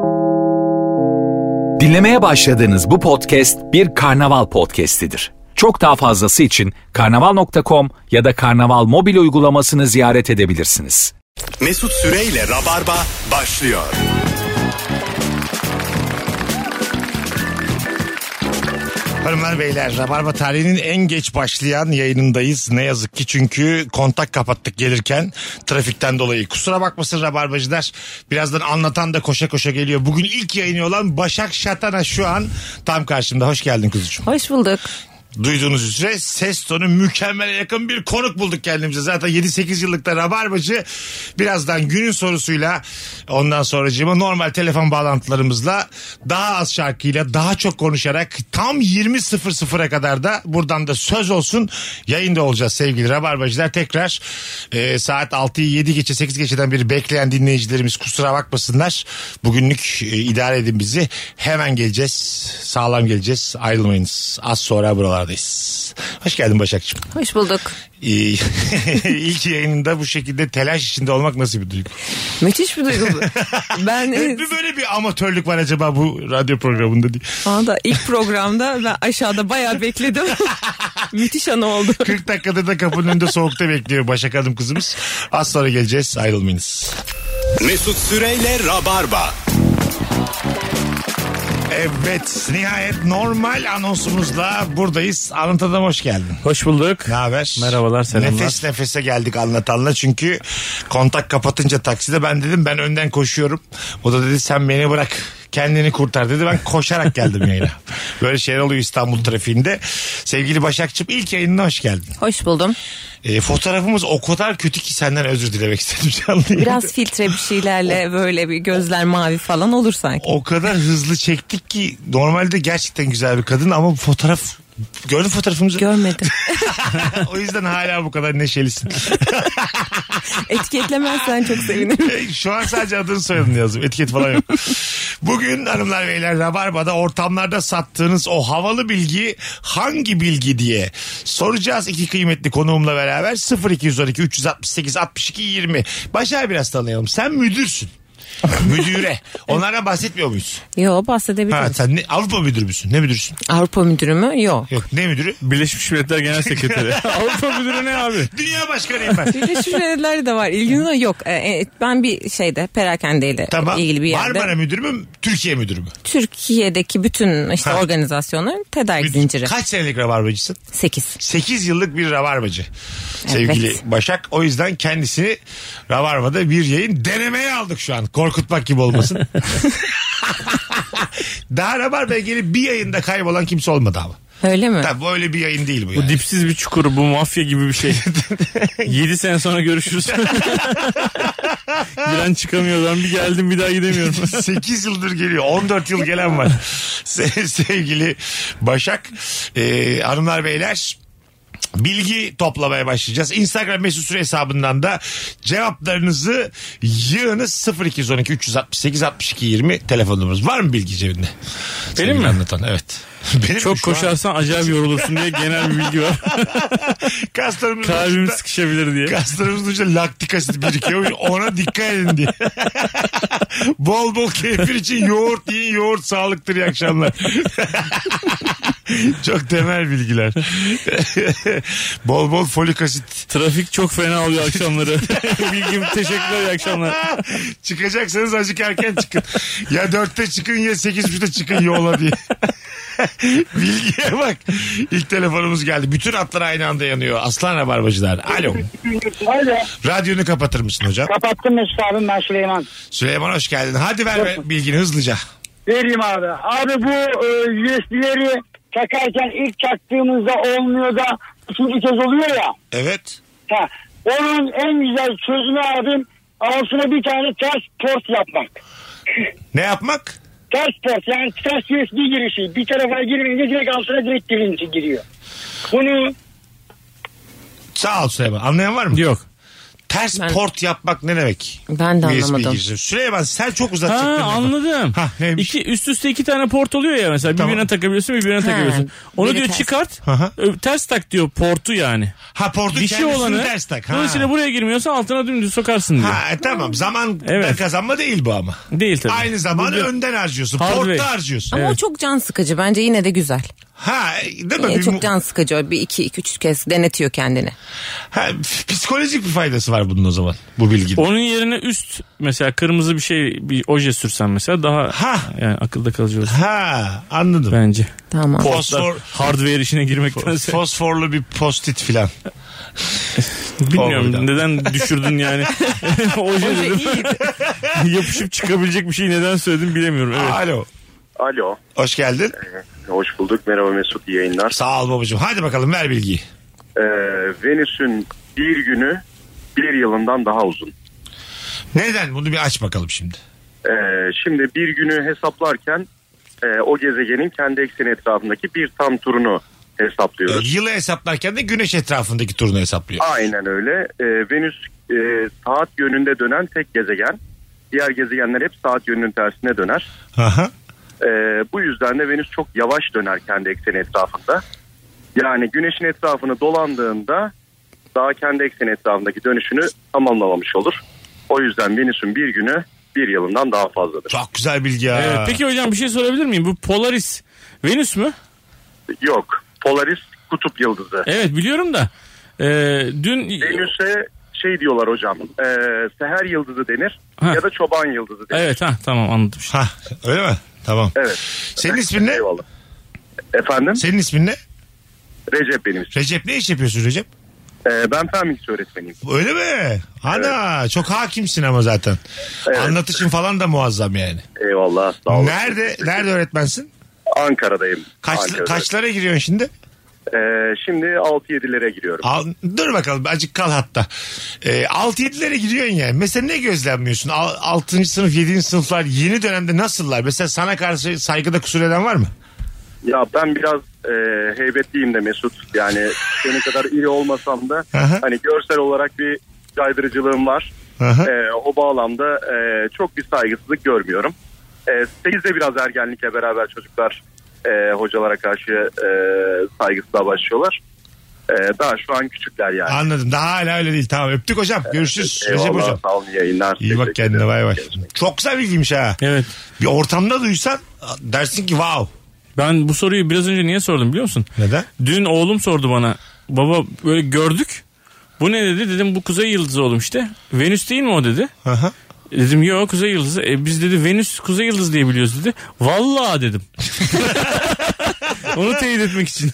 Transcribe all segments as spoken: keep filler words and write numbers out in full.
Dinlemeye başladığınız bu podcast bir karnaval podcastidir. Çok daha fazlası için karnaval nokta com ya da karnaval mobil uygulamasını ziyaret edebilirsiniz. Mesut Süreyle Rabarba başlıyor. Hanımlar beyler, Rabarba tarihinin en geç başlayan yayınındayız. Ne yazık ki, çünkü kontak kapattık gelirken trafikten dolayı. Kusura bakmasın Rabarbacılar. Birazdan anlatan da koşa koşa geliyor. Bugün ilk yayını olan Başak Şatana şu an tam karşımda. Hoş geldin kuzucuğum. Hoş bulduk. Duyduğunuz üzere ses tonu mükemmele yakın bir konuk bulduk kendimize. Zaten yedi sekiz yıllıkta Rabarbacı. Birazdan günün sorusuyla, ondan sonracığıma normal telefon bağlantılarımızla, daha az şarkıyla, daha çok konuşarak tam yirmi sıfır sıfıra kadar da buradan da söz olsun yayında olacağız sevgili Rabarbacılar. Tekrar e, saat altıyı yedi geçe sekiz geçeden beri bekleyen dinleyicilerimiz kusura bakmasınlar. Bugünlük e, idare edin bizi. Hemen geleceğiz. Sağlam geleceğiz. Ayrılmayınız. Az sonra buralar. Hoş geldin Başakçığım. Hoş bulduk. İlk yayınında bu şekilde telaş içinde olmak nasıl bir duygu? Müthiş bir duygu bu. Ben bir böyle bir amatörlük var acaba bu radyo programında diye. Aa, ilk programda ben aşağıda bayağı bekledim. Müthiş anı oldu. kırk dakikadır da kapının önünde soğukta bekliyor Başak Hanım kızımız. Az sonra geleceğiz, ayrılmayınız. Mesut Süreyle Rabarba. Evet, nihayet normal anonsumuzla buradayız. Anlatan hoş geldin. Hoş bulduk. Ne haber? Merhabalar, selamlar. Nefes nefese geldik anlatanla, çünkü kontak kapatınca takside ben dedim ben önden koşuyorum. O da dedi sen beni bırak, kendini kurtar dedi. Ben koşarak geldim yayına. Böyle şeyler oluyor İstanbul trafiğinde. Sevgili Başakçığım, ilk yayınına hoş geldin. Hoş buldum. E, fotoğrafımız o kadar kötü ki senden özür dilemek istedim canlı yayında. Biraz filtre bir şeylerle böyle bir gözler mavi falan olur sanki. O kadar hızlı çektik ki, normalde gerçekten güzel bir kadın ama fotoğraf... Gördün fotoğrafımızı? Görmedim. O yüzden hala bu kadar neşelisin. Etiketlemezsen çok sevinirim. Şu an sadece adını soyadını yazdım. Etiket falan yok. Bugün hanımlar beyler Rabarba'da ortamlarda sattığınız o havalı bilgi hangi bilgi diye soracağız iki kıymetli konuğumla beraber. sıfır iki on iki üç altı sekiz altmış iki yirmi. Başar biraz tanıyalım. Sen müdürsün. Müdüre. Onlardan bahsetmiyor muyuz? Yok, bahsedebiliriz. Ha, sen ne, Avrupa müdürü müsün? Ne müdürsün? Avrupa müdürü mü? Yok. Yok, ne müdürü? Birleşmiş Milletler Genel Sekreteri. Avrupa müdürü ne abi? Dünya başkanıyım ben. Birleşmiş Milletler de var. İlginiz yok. Ee, ben bir şeyde perakendeyle tamam. ilgili bir yerde. Marmara müdürü mü? Türkiye müdürü mü? Türkiye'deki bütün işte ha. organizasyonların tedarik Müdür. zinciri. Kaç senelik rabarbacısın? sekiz. sekiz yıllık bir rabarbacı. Evet. Sevgili Başak. O yüzden kendisini Rabarba'da bir yayın denemeye aldık şu an. Korkutmak gibi olmasın. Daha Rabarba'ya gelip bir yayında kaybolan kimse olmadı ama. Öyle mi? Tabii böyle bir yayın değil bu yani. Bu dipsiz bir çukur, bu mafya gibi bir şey. yedi sene sonra görüşürüz. Bir an çıkamıyor, ben bir geldim bir daha gidemiyorum. sekiz yıldır geliyor. on dört yıl gelen var. Sevgili Başak. Ee, hanımlar beyler, bilgi toplamaya başlayacağız. Instagram Mesut Süre hesabından da cevaplarınızı yığınız. sıfır iki on iki üç altı sekiz altmış iki yirmi telefonumuz. Var mı bilgi cebinde? Benim Sevgili mi? Anlatan, evet. Benim Çok koşarsan an... acayip yorulursun diye genel bir bilgi var. Kaslarımızın kalbim ucunda, sıkışabilir diye. kaslarımızın ucunda laktik asit birikiyor. Ona dikkat edin diye. Bol bol kefir için yoğurt yiyin. Yoğurt sağlıktır, iyi akşamlar. Çok temel bilgiler. Bol bol folik asit. Trafik çok fena oluyor akşamları. Bilgim, teşekkürler, iyi akşamlar. Çıkacaksanız azıcık erken çıkın. Ya dörtte çıkın ya sekiz buçukta çıkın yola diye. Bilgiye bak. İlk telefonumuz geldi. Bütün hatlar aynı anda yanıyor. Aslan Rabarbacılar. Alo. Alo. Radyonu kapatır mısın hocam? Kapattım Mesut abim, ben Süleyman. Süleyman hoş geldin. Hadi ver be bilgini hızlıca. Vereyim abi. Abi bu e, U S B'leri takarken ilk çaktığımızda olmuyor da ikinci kez oluyor ya. Evet. Ha, onun en güzel çözümü abim altına bir tane ters port yapmak. Ne yapmak? Ters port, yani ters U S B girişi. Bir tarafa girmeyince direkt altına direkt girince giriyor. Bunu... Sağ ol Süleyman. Anlayan var mı? Yok. Ters Ben- port yapmak ne demek? Ben de U S B anlamadım. girişi. Süleyman sen çok uzatacaktın. Ha lafı. anladım. Ha, neymiş? İki, üst üste iki tane port oluyor ya mesela. Tamam. Birbirine takabiliyorsun birbirine takabiliyorsun. Onu biri diyor ters. çıkart. Hı hı. ö, Ters tak diyor portu yani. Ha portu Dişi kendisini olanı. ters tak. Ha. Dolayısıyla buraya girmiyorsa altına dümdüz sokarsın diyor. Ha e, tamam zaman Evet. kazanma değil bu ama. Değil tabii. Aynı zamanı Bu bir- önden harcıyorsun. Hardware. Portta harcıyorsun. Ama o çok can sıkıcı. Bence yine de güzel. Ha değil mi? Ee, Bir çok mu- can sıkıcı. O bir iki, iki üç kez denetiyor kendini. ha, psikolojik bir faydası var bunun o zaman. Bu bilginin. Onun yerine üst mesela kırmızı bir şey bir oje sürsen mesela daha Ha. yani akılda kalıcı olur Ha anladım. bence. Tamam. Fosfor, Hardware işine girmektense. fosforlu bir post-it filan. Bilmiyorum Olmadı. neden düşürdün yani. Oje dedim. Yapışıp çıkabilecek bir şey neden söyledin bilemiyorum. Evet. Alo. Alo. Hoş geldin. Hoş bulduk. Merhaba Mesut, iyi yayınlar. Sağ ol babacığım. Hadi bakalım ver bilgiyi. Ee, Venüs'ün bir günü bir yılından daha uzun. Neden? Bunu bir aç bakalım şimdi. Ee, şimdi bir günü hesaplarken e, o gezegenin kendi ekseni etrafındaki bir tam turunu Ee, hesaplıyoruz. yılı hesaplarken de güneş etrafındaki turunu hesaplıyor. Aynen öyle. Ee, Venüs e, saat yönünde dönen tek gezegen. Diğer gezegenler hep saat yönünün tersine döner. Aha. Ee, bu yüzden de Venüs çok yavaş döner kendi ekseni etrafında. Yani güneşin etrafını dolandığında daha kendi ekseni etrafındaki dönüşünü tamamlamamış olur. O yüzden Venüs'ün bir günü bir yılından daha fazladır. Çok güzel bilgi ya. Evet, peki hocam bir şey sorabilir miyim? Bu Polaris Venüs mü? Yok. Polaris kutup yıldızı. Evet biliyorum da. E, dün Venüs'e şey diyorlar hocam. E, seher yıldızı denir Ha. ya da çoban yıldızı denir. evet ha tamam anladım. Şimdi. Ha öyle mi? Tamam. Evet. Senin ismin ne? Eyvallah. Efendim? Senin ismin ne? Recep benim ismim. Recep ne iş yapıyorsun Recep? E, ben fen bilgisi öğretmeniyim. Öyle mi? Ana çok hakimsin ama zaten. Evet. Anlatışın falan da muazzam yani. Eyvallah. Sağ olun. Nerede nerede öğretmensin? Ankara'dayım. Kaç, Ankara'da. kaçlara giriyorsun şimdi? Ee, şimdi altı yedilere giriyorum. Al, dur bakalım azıcık kal hatta. Ee, altı yedilere giriyorsun yani. Mesela ne gözlemliyorsun? altıncı sınıf yedinci sınıflar yeni dönemde nasıllar? Mesela sana karşı saygıda kusur eden var mı? Ya ben biraz e, heybetliyim de Mesut. Yani senin kadar iri olmasam da Aha. hani görsel olarak bir caydırıcılığım var. Aha. E, o bağlamda e, çok bir saygısızlık görmüyorum. E, sekizde biraz ergenlikle beraber çocuklar e, hocalara karşı e, saygısızlığa başlıyorlar. E, daha şu an küçükler yani. Anladım. Daha hala öyle değil. Tamam öptük hocam. Görüşürüz Recep Eyvallah, hocam. sağ olun, iyi yayınlar. İyi bak Teşekkür kendine ederim. bay bay. Görüşmek Çok güzel bilgiymiş ha. Evet. Bir ortamda duysan dersin ki wow. Ben bu soruyu biraz önce niye sordum biliyor musun? Neden? Dün oğlum sordu bana. Baba böyle gördük. Bu ne dedi? Dedim bu kuzey yıldızı oğlum işte. Venüs değil mi o dedi. Aha. Dedim yok kuzey yıldızı. E biz dedi Venüs kuzey yıldızı diye biliyoruz dedi. Vallahi dedim. Onu teyit etmek için.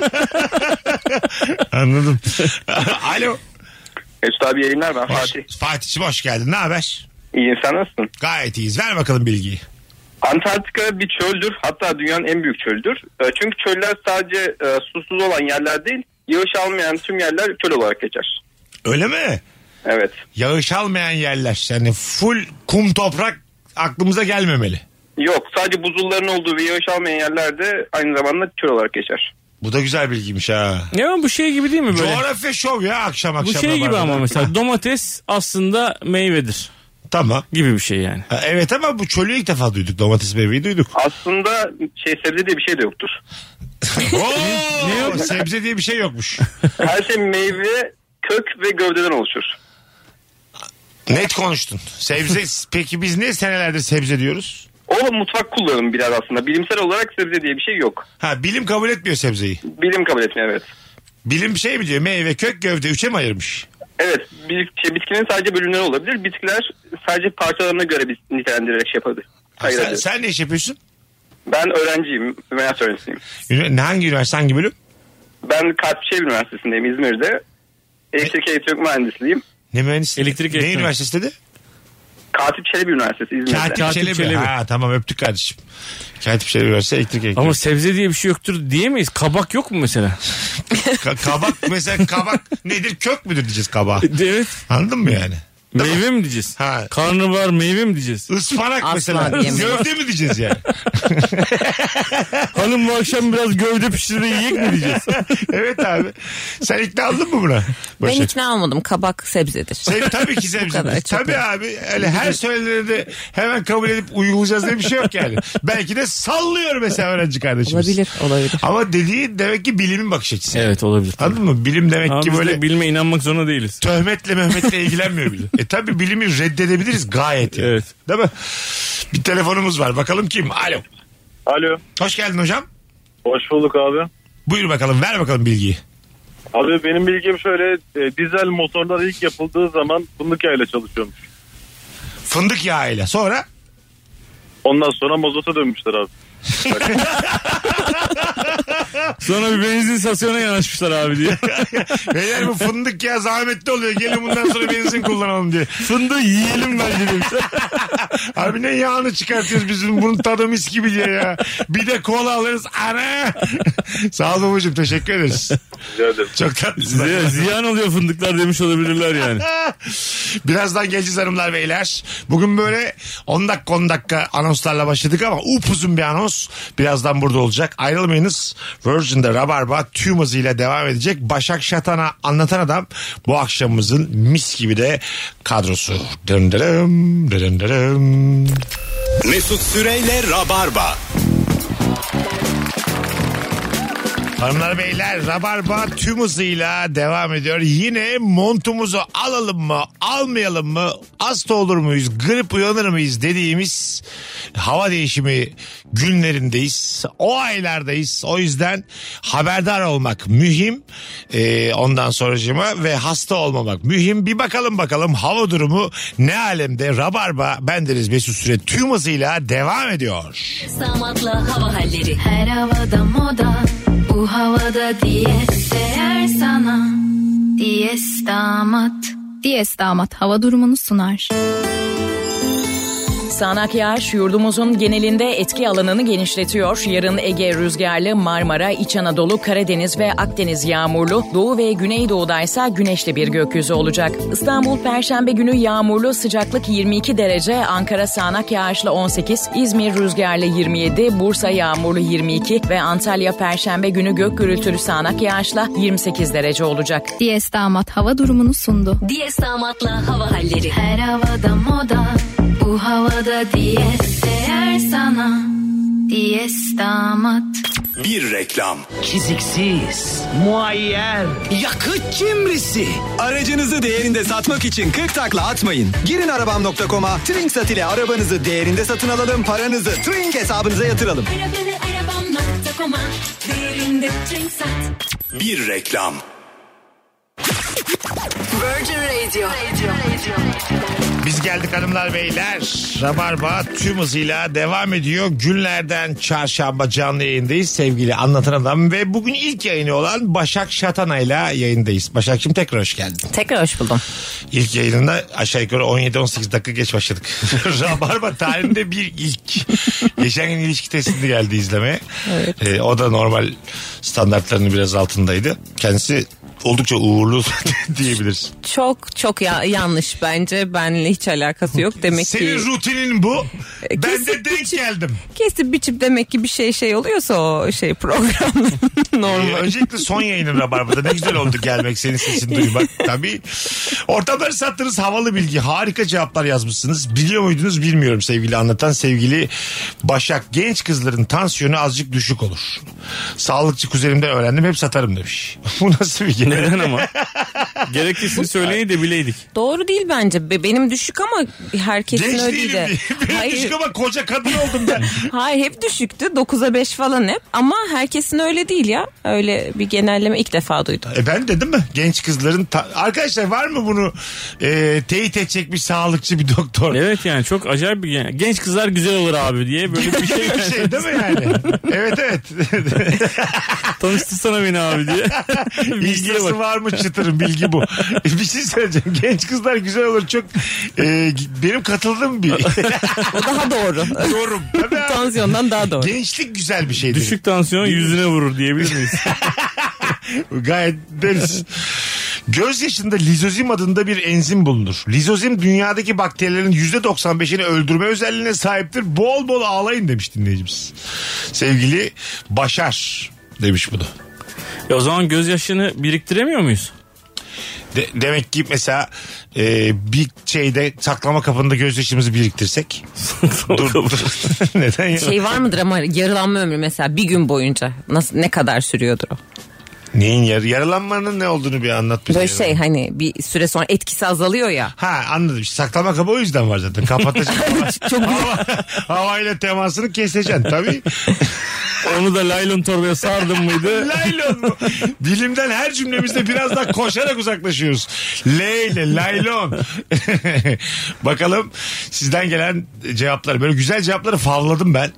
Anladım. Alo. Mesut abi yayınlar, ben Hoş, Fatih. Fatih'cim hoş geldin. Ne haber? İyi, sen nasılsın? Gayet iyiyiz. Ver bakalım bilgiyi. Antarktika bir çöldür. Hatta dünyanın en büyük çöldür. E, Çünkü çöller sadece e, susuz olan yerler değil, yağış almayan tüm yerler çöl olarak geçer. Öyle mi? Evet. Yağış almayan yerler. Yani full kum toprak aklımıza gelmemeli. Yok, sadece buzulların olduğu ve yağış almayan yerler de aynı zamanda çöl olarak geçer. Bu da güzel bilgiymiş ha. Ya bu şey gibi değil mi böyle? Coğrafya şov ya akşam akşam. Bu şey gibi Rabarba'da. ama mesela domates aslında meyvedir Tamam. gibi bir şey yani. Ha, evet ama bu çölü ilk defa duyduk. Domates meyveyi duyduk. Aslında şey, sebze diye bir şey de yoktur. Oo, Ne yok? sebze diye bir şey yokmuş. Her şey meyve, kök ve gövdeden oluşur. Net konuştun. Sebze peki biz ne senelerdir sebze diyoruz? O mutfak kullanımı biraz aslında. Bilimsel olarak sebze diye bir şey yok. Ha bilim kabul etmiyor sebzeyi. Bilim kabul etmiyor, evet. Bilim bir şey mi diyor? Meyve, kök, gövde üçe mi ayırmış? Evet, bir, şey, bitkinin sadece bölümleri olabilir. Bitkiler sadece parçalarına göre bir nitelendirerek şey yapabilir. Ha, sen, Ayırabilir. sen ne iş yapıyorsun? Ben öğrenciyim, üniversite öğrencisiyim. Ünü- Hangi üniversite, hangi bölüm? Ben Kalpçe Üniversitesi'ndeyim, İzmir'de. Elektrik elektronik mühendisliğim. Ne mühendisliği? Elektrik Ne elektronik. üniversitesi dedi? Katip Çelebi Üniversitesi İzmir'de. Katip, Katip Çelebi. Çelebi. Ha tamam öptük kardeşim. Katip Çelebi Üniversitesi elektrik elektrik. Ama sebze diye bir şey yoktur diyemeyiz. Kabak yok mu mesela? Ka- kabak mesela kabak nedir? Kök müdür diyeceğiz kabağa. Evet. Anladın mı yani? Meyve mi diyeceğiz? Ha. Karnabahar meyve mi diyeceğiz? Ispanak Asla mesela. diyemiyorum. Gövde mi diyeceğiz yani? Hanım bu akşam biraz gövde pişir ve yiyek mi diyeceğiz? Evet abi. Sen ikna oldun mu buna? Ben Başak? ikna olmadım. Kabak sebzedir. Sev, tabii ki kadar, sebze. çok Tabii net. abi. Öyle her söyleneni de hemen kabul edip uygulayacağız diye bir şey yok yani. Belki de sallıyor mesela öğrenci kardeşimiz. Olabilir, olabilir. Ama dediği demek ki bilimin bakış açısı. Evet olabilir. Anladın mı? Bilim demek Ama ki biz böyle de bilime inanmak zorunda değiliz. töhmetle mehmetle ilgilenmiyor bile. E tabii bilimi reddedebiliriz gayet. Yani. Evet. Değil mi? Bir telefonumuz var. Bakalım kim? Alo. Alo. Hoş geldin hocam. Hoş bulduk abi. Buyur bakalım. Ver bakalım bilgiyi. Abi benim bilgim şöyle, e, dizel motorlar ilk yapıldığı zaman fındık yağıyla çalışıyormuş. Fındık yağıyla. Sonra? Ondan sonra mazota dönmüşler abi. Sonra bir benzin istasyonuna yanaşmışlar abi diye. Beyler bu fındık ya zahmetli oluyor. Gelin bundan sonra benzin kullanalım diye. Fındığı yiyelim bence demişler. Abi ne yağını çıkartıyoruz bizim bunun tadı mis gibi diye ya. Bir de kola alırız. Ana. Sağ ol babacığım, teşekkür ederiz. Rica ederim. Çok tatlısın. Ziyan, ziyan oluyor fındıklar demiş olabilirler yani. Birazdan geleceğiz hanımlar beyler. Bugün böyle on dakika on dakika anonslarla başladık ama upuzun bir anons. Birazdan burada olacak. Ayrılmayınız. Virgin'de Rabarba tüm hızıyla devam edecek. Başak Şatan'a anlatan adam bu akşamımızın mis gibi de kadrosu. Dın dırım, dırın dırım. Mesut Süreyle Rabarba. Hanımlar beyler Rabarba tüm hızıyla devam ediyor. Yine montumuzu alalım mı almayalım mı, hasta olur muyuz, grip uyanır mıyız dediğimiz hava değişimi günlerindeyiz. O aylardayız. O yüzden haberdar olmak mühim. Ee, ondan sonracığıma ve hasta olmamak mühim. Bir bakalım bakalım hava durumu ne alemde. Rabarba bendeniz Mesut Süre tüm hızıyla devam ediyor. Samatla hava halleri. Her havada moda. Bu havada diyes değer sana. Diyes damat. Diyes damat hava durumunu sunar. Sağanak yağış yurdumuzun genelinde etki alanını genişletiyor. Yarın Ege rüzgarlı, Marmara, İç Anadolu, Karadeniz ve Akdeniz yağmurlu, Doğu ve Güneydoğu'da ise güneşli bir gökyüzü olacak. İstanbul Perşembe günü yağmurlu, sıcaklık yirmi iki derece, Ankara sağanak yağışlı on sekiz, İzmir rüzgarlı yirmi yedi, Bursa yağmurlu yirmi iki ve Antalya Perşembe günü gök gürültülü sağanak yağışla yirmi sekiz derece olacak. Diyes damat hava durumunu sundu. Diyes damatla hava halleri. Her havada moda. Bu havada diyes değer sana. Diyes damat. Bir reklam. Çiziksiz, muayyer, yakıt cimrisi. Aracınızı değerinde satmak için kırk takla atmayın. Girin arabam nokta com'a, Trinksat ile arabanızı değerinde satın alalım, paranızı Trink hesabınıza yatıralım. Arabanı arabam nokta com'a, değerinde Trinksat. Bir reklam. Virgin Radio. Biz geldik hanımlar beyler. Rabarba tüm hızıyla devam ediyor. Günlerden çarşamba canlı yayındayız sevgili anlatan adam ve bugün ilk yayını olan Başak Şatana'yla yayındayız. Başak'cığım tekrar hoş geldin. Tekrar hoş buldum. İlk yayınında aşağı yukarı on yedi on sekiz dakika geç başladık. Rabarba tarihinde bir ilk. Geçen gün ilişki testini geldi izlemeye. Evet. Ee, o da normal standartlarının biraz altındaydı. Kendisi oldukça uğurlu diyebiliriz. Çok çok ya, yanlış bence. Benimle hiç alakası yok. Demek Senin ki rutinin bu. Ben Kesip de denk biçip- geldim. kesip biçip demek ki bir şey şey oluyorsa o şey program Ee, normal. öncelikle son yayının Rabarba'da ne güzel oldu gelmek, senin sesini duymak. Tabii. Ortamları sattınız, havalı bilgi. Harika cevaplar yazmışsınız. Biliyor muydunuz bilmiyorum sevgili anlatan. Sevgili Başak, genç kızların tansiyonu azıcık düşük olur. Sağlıkçı kuzenimden öğrendim, hep satarım demiş. Bu nasıl bir genel? Neden ama? Gereklisini söyleyi de bileydik. Doğru değil bence. Be- Benim düşük ama herkesin Genç öyle değilim de. diye. Benim Hayır. düşük ama koca kadın oldum ben. Hayır, hep düşüktü. dokuza beş falan hep. Ama herkesin öyle değil ya. Öyle bir genelleme ilk defa duydum. E ben dedim mi? Genç kızların... Ta- Arkadaşlar var mı bunu e, teyit edecek bir sağlıkçı, bir doktor? Evet yani çok acayip bir gen- genç kızlar güzel olur abi diye böyle bir şey. Bir şey değil mi yani? Evet evet. Tanıştırsana beni abi diye. Bilgiye İstası bak. var mı çıtırın, bilgi bu. Bir şey söyleyeceğim. Genç kızlar güzel olur. Çok e, benim katıldığım bir. O daha doğru. Doğru. Tabii abi. Tansiyondan daha doğru. Gençlik güzel bir şeydir. Düşük tansiyon yüzüne vurur diyebilir miyiz? Gayet deriz. Gözyaşında lizozim adında bir enzim bulunur. Lizozim dünyadaki bakterilerin yüzde doksan beşini öldürme özelliğine sahiptir. Bol bol ağlayın demiş dinleyicimiz. Sevgili Başar demiş bunu. E o zaman gözyaşını biriktiremiyor muyuz? De, demek ki mesela e, bir şeyde saklama kabında gözyaşımızı biriktirsek. dur, dur. Neden ya? Şey var mıdır ama yarılanma ömrü mesela bir gün boyunca nasıl ne kadar sürüyordur o? Neyin yarı? Yaralanmanın ne olduğunu bir anlat bize. Böyle şey ya. Hani bir süre sonra etkisi azalıyor ya. Ha anladım. Saklama kabı o yüzden var zaten. Kapatacaksın. Çok hava, havayla temasını keseceksin tabii. Onu da laylon torbaya sardım mıydı? Laylon mu? Bilimden her cümlemizde biraz daha koşarak uzaklaşıyoruz. L ile laylon. Bakalım sizden gelen cevaplar. Böyle güzel cevapları favladım ben.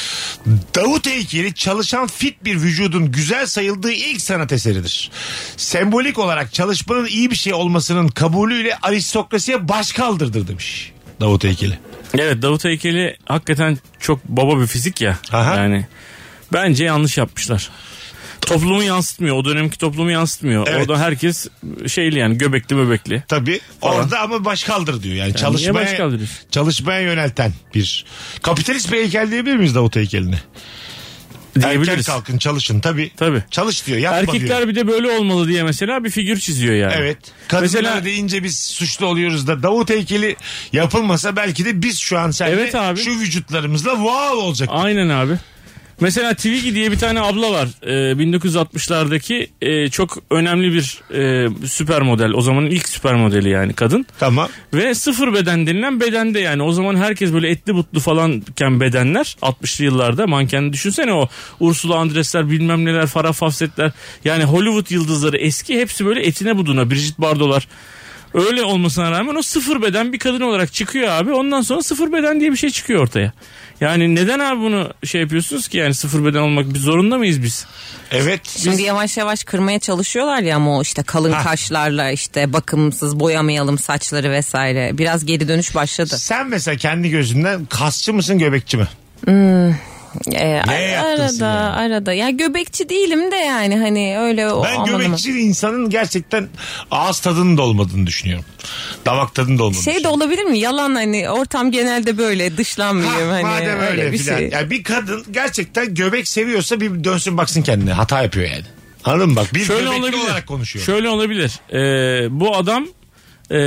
Davut heykeli çalışan fit bir vücudun güzel sayıldığı ilk sanat eseridir. Sembolik olarak çalışmanın iyi bir şey olmasının kabulüyle aristokrasiye baş kaldırdır demiş Davut heykeli. Evet, Davut heykeli hakikaten çok baba bir fizik ya. Aha. Yani bence yanlış yapmışlar. Toplumu yansıtmıyor. O dönemki toplumu yansıtmıyor. Evet. Orada herkes şeyli yani göbekli möbekli. Tabii. Falan. Orada ama baş kaldır diyor. Yani, Yani çalışmaya, çalışmaya yönelten bir kapitalist bir heykel diyebilir miyiz Davut heykeline? Diyebiliriz. Erken kalkın çalışın tabii. Tabii. Çalış diyor. Yapma Erkekler diyor. bir de böyle olmalı diye mesela bir figür çiziyor yani. Evet. Kadınlar Mesela deyince biz suçlu oluyoruz da Davut heykeli yapılmasa belki de biz şu an seninle Evet abi. şu vücutlarımızla wow olacak. Aynen abi. Mesela Twiggy diye bir tane abla var. Ee, bin dokuz yüz altmışlardaki e, çok önemli bir e, süper model. O zamanın ilk süper modeli yani kadın. Tamam. Ve sıfır beden denilen bedende yani. O zaman herkes böyle etli butlu falanken bedenler. altmışlı yıllarda manken düşünsene o Ursula Andres'ler bilmem neler, Farrah Fawcett'ler. Yani Hollywood yıldızları eski hepsi böyle etine buduna. Brigitte Bardot'lar. Öyle olmasına rağmen o sıfır beden bir kadın olarak çıkıyor abi. Ondan sonra sıfır beden diye bir şey çıkıyor ortaya. Yani neden abi bunu şey yapıyorsunuz ki yani sıfır beden olmak bir zorunda mıyız biz? Evet. Şimdi biz... yavaş yavaş kırmaya çalışıyorlar ya ama o işte kalın ha. kaşlarla işte bakımsız boyamayalım saçları vesaire. Biraz geri dönüş başladı. Sen mesela kendi gözünden kasçı mısın göbekçi mi? Hmm. Ee, ne arada yani? arada ya göbekçi değilim de yani hani öyle o ben anlamı. Göbekçi insanın gerçekten ağız tadının da olmadığını düşünüyorum. Damak tadının da olmadığını şey de olabilir mi yalan hani ortam genelde böyle dışlanmıyor hani madem öyle, öyle bir filan. şey. Yani bir kadın gerçekten göbek seviyorsa bir dönsün baksın kendine, hata yapıyor yani. Anladın mı bak, bir şöyle göbekli olabilir. olarak konuşuyor. Şöyle olabilir. Ee, bu adam e,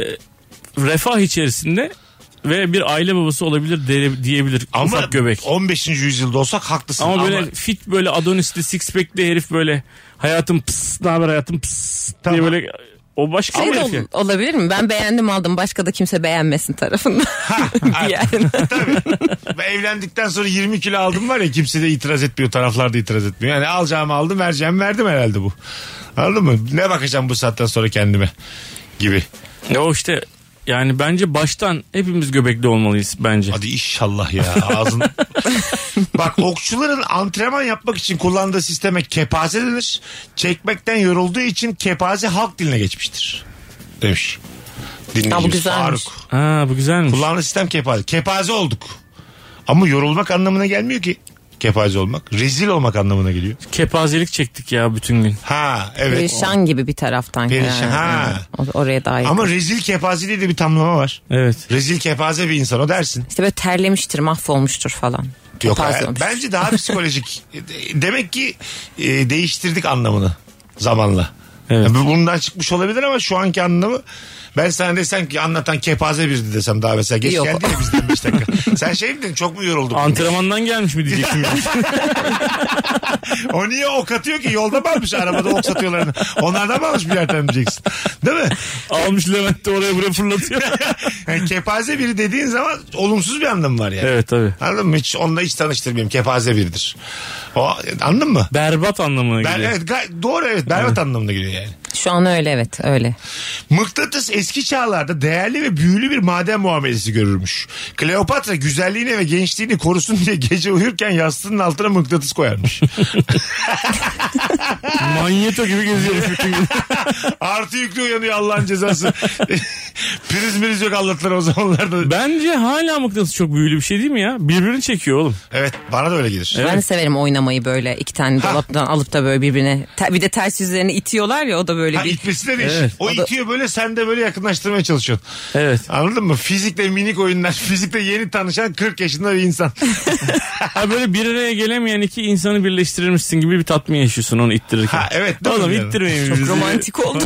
refah içerisinde ve bir aile babası olabilir de, diyebilir. Ama ufak göbek. on beşinci yüzyılda olsak haklısın. Ama, ama böyle fit böyle Adonis'li six pack'li herif böyle hayatım pıs ne haber hayatım pıs tamam. diye böyle o başka şey bir de şey. ol, olabilir mi? Ben beğendim aldım başka da kimse beğenmesin tarafından. yani. Tabii. Evlendikten sonra yirmi kilo aldım var ya, kimse de itiraz etmiyor, taraflar da itiraz etmiyor. Yani alacağımı aldım, vereceğimi verdim herhalde bu. Anladın mı? Ne bakacağım bu saatten sonra kendime gibi. Ya o işte yani bence baştan hepimiz göbekli olmalıyız bence. Hadi inşallah ya ağzın. Bak okçuların antrenman yapmak için kullandığı sisteme kepaze denir. Çekmekten yorulduğu için kepaze halk diline geçmiştir demiş dinleyicimiz Faruk. Ha, bu güzelmiş. Kullandığı sistem kepaze. Kepaze olduk. Ama yorulmak anlamına gelmiyor ki. Kepaze olmak. Rezil olmak anlamına geliyor. Kepazelik çektik ya bütün gün. Ha evet. Perişan gibi bir taraftan. Perişan. Yani. Ha. Oraya daha iyi. Ama rezil kepaze diye de bir tamlama var. Evet. Rezil kepaze bir insan o dersin. İşte böyle terlemiştir, mahvolmuştur falan. Yok hayır, bence daha psikolojik. Demek ki e, değiştirdik anlamını zamanla. Evet. Yani bundan çıkmış olabilir ama şu anki anlamı, ben sana desem ki anlatan kepaze birdi desem daha mesela. Geç Yok. geldi ya bizden beş dakika. Sen şey mi dedin, çok mu yoruldun? Antrenmandan gelmiş mi diyecektim. O niye ok atıyor ki? Yolda mı almış arabada ok satıyorlarını? Onlardan mı almış bir yerden diyeceksin? Değil mi? Almış Levent de oraya buraya fırlatıyor. Yani kepaze biri dediğin zaman olumsuz bir anlamı var yani. Evet tabii. Anladın mı? Hiç onunla hiç tanıştırmayayım. Kepaze biridir. O, anladın mı? Berbat anlamına Ben, geliyor. evet, gay- doğru evet. Berbat evet. anlamına geliyor yani. Şu an öyle evet öyle. Mıknatıs eski çağlarda değerli ve büyülü bir maden muamelesi görürmüş. Kleopatra güzelliğini ve gençliğini korusun diye gece uyurken yastığının altına mıknatıs koyarmış. Manyeto gibi geziyor bütün gün. Artı yüklü uyanıyor Allah'ın cezası. Priz miriz yok Allah'tan o zamanlarda. Bence hala mıknatıs çok büyülü bir şey değil mi ya? Birbirini çekiyor oğlum. Evet bana da öyle gelir. Evet. Ben de severim oynamayı. oynamayı böyle iki tane Ha. dolaptan alıp da böyle birbirine te- bir de ters yüzlerini itiyorlar ya o da böyle Ha, bir itmesi de değişik. Evet. O, O da- itiyor böyle, sen de böyle yakınlaştırmaya çalışıyorsun. Evet. Anladın mı? Fizikle minik oyunlar. Fizikle yeni tanışan kırk yaşında bir insan. Ha böyle bir araya gelemeyen iki insanı birleştirirmişsin gibi bir tatmin yaşıyorsun onu ittirirken. Ha, evet, değil mi Oğlum yani? ittirmeyin çok bizi. romantik oldu.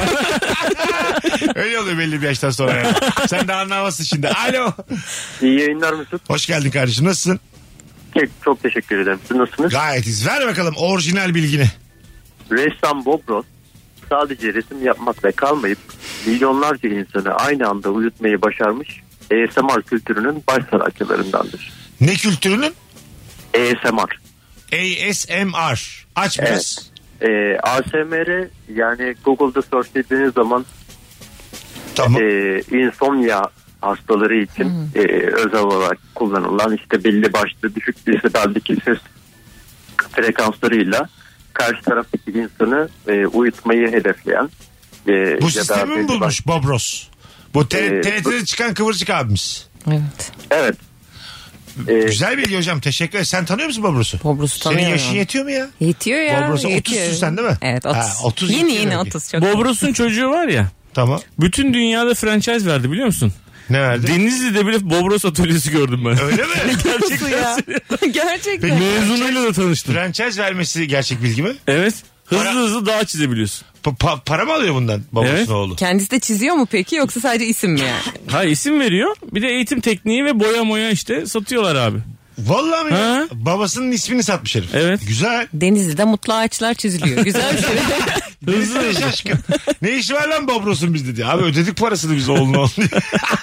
Öyle oluyor belli bir yaştan sonra. Yani. Sen de anlamazsın şimdi. Alo. İyi yayınlar Mesut. Hoş geldin kardeşim. Nasılsın? Çok teşekkür ederim. Siz nasılsınız? Gayet iyiyiz. Ver bakalım orijinal bilgini. Ressam Bob Ross sadece resim yapmakla kalmayıp milyonlarca insanı aynı anda uyutmayı başarmış A S M R kültürünün baş sanatçılarındandır. Ne kültürünün? A S M R. A S M R. Aç biraz. Evet. Ee, A S M R yani Google'da searchlediğiniz zaman Tamam. e, insomnia hastaları için e, özel olarak kullanılan işte belli başlı düşük desibel'deki ses frekanslarıyla karşı taraftaki insanı e, uyutmayı hedefleyen e, Bu ya da sistemi mi belli bulmuş Bob Ross? Bu T- Ee, T R T'de çıkan kıvırcık abimiz. Evet. Evet. Ee, Güzel bilgi hocam. Teşekkür ederim. Sen tanıyor musun Bob Ross'u? Bob Ross'u Senin tanıyorum. yaşın yetiyor mu ya? Yetiyor ya. Bob Ross'a yetiyor. otuzsun sen değil mi? Evet otuz. Ha, otuz yeni yetiyor yeni belki. otuz çok. Bob Ross'un çocuğu var ya. Tamam. Bütün dünyada franchise verdi biliyor musun? Ne verdi? Denizli'de bile Bob Ross atölyesi gördüm ben. Öyle mi? Nasıl ya? Gerçekten. Peki, Mezunuyla da tanıştım. franchise vermesi gerçek bilgi mi? Evet. Hızlı Para- hızlı daha çizebiliyorsun. Pa- pa- para mı alıyor bundan babasının Evet. oğlu? Kendisi de çiziyor mu peki yoksa sadece isim mi yani? Hayır isim veriyor. Bir de eğitim tekniği ve boya moya işte satıyorlar abi. Vallahi mi ya? Ha? Babasının ismini satmış herif. Evet. Güzel. Denizli'de mutlu ağaçlar çiziliyor. Güzel bir şey. Hızlı hızlı. Şaşkın. Ne işi var lan Bob Ross'un bizde diye. Abi ödedik parasını biz oğluna oğluna diye.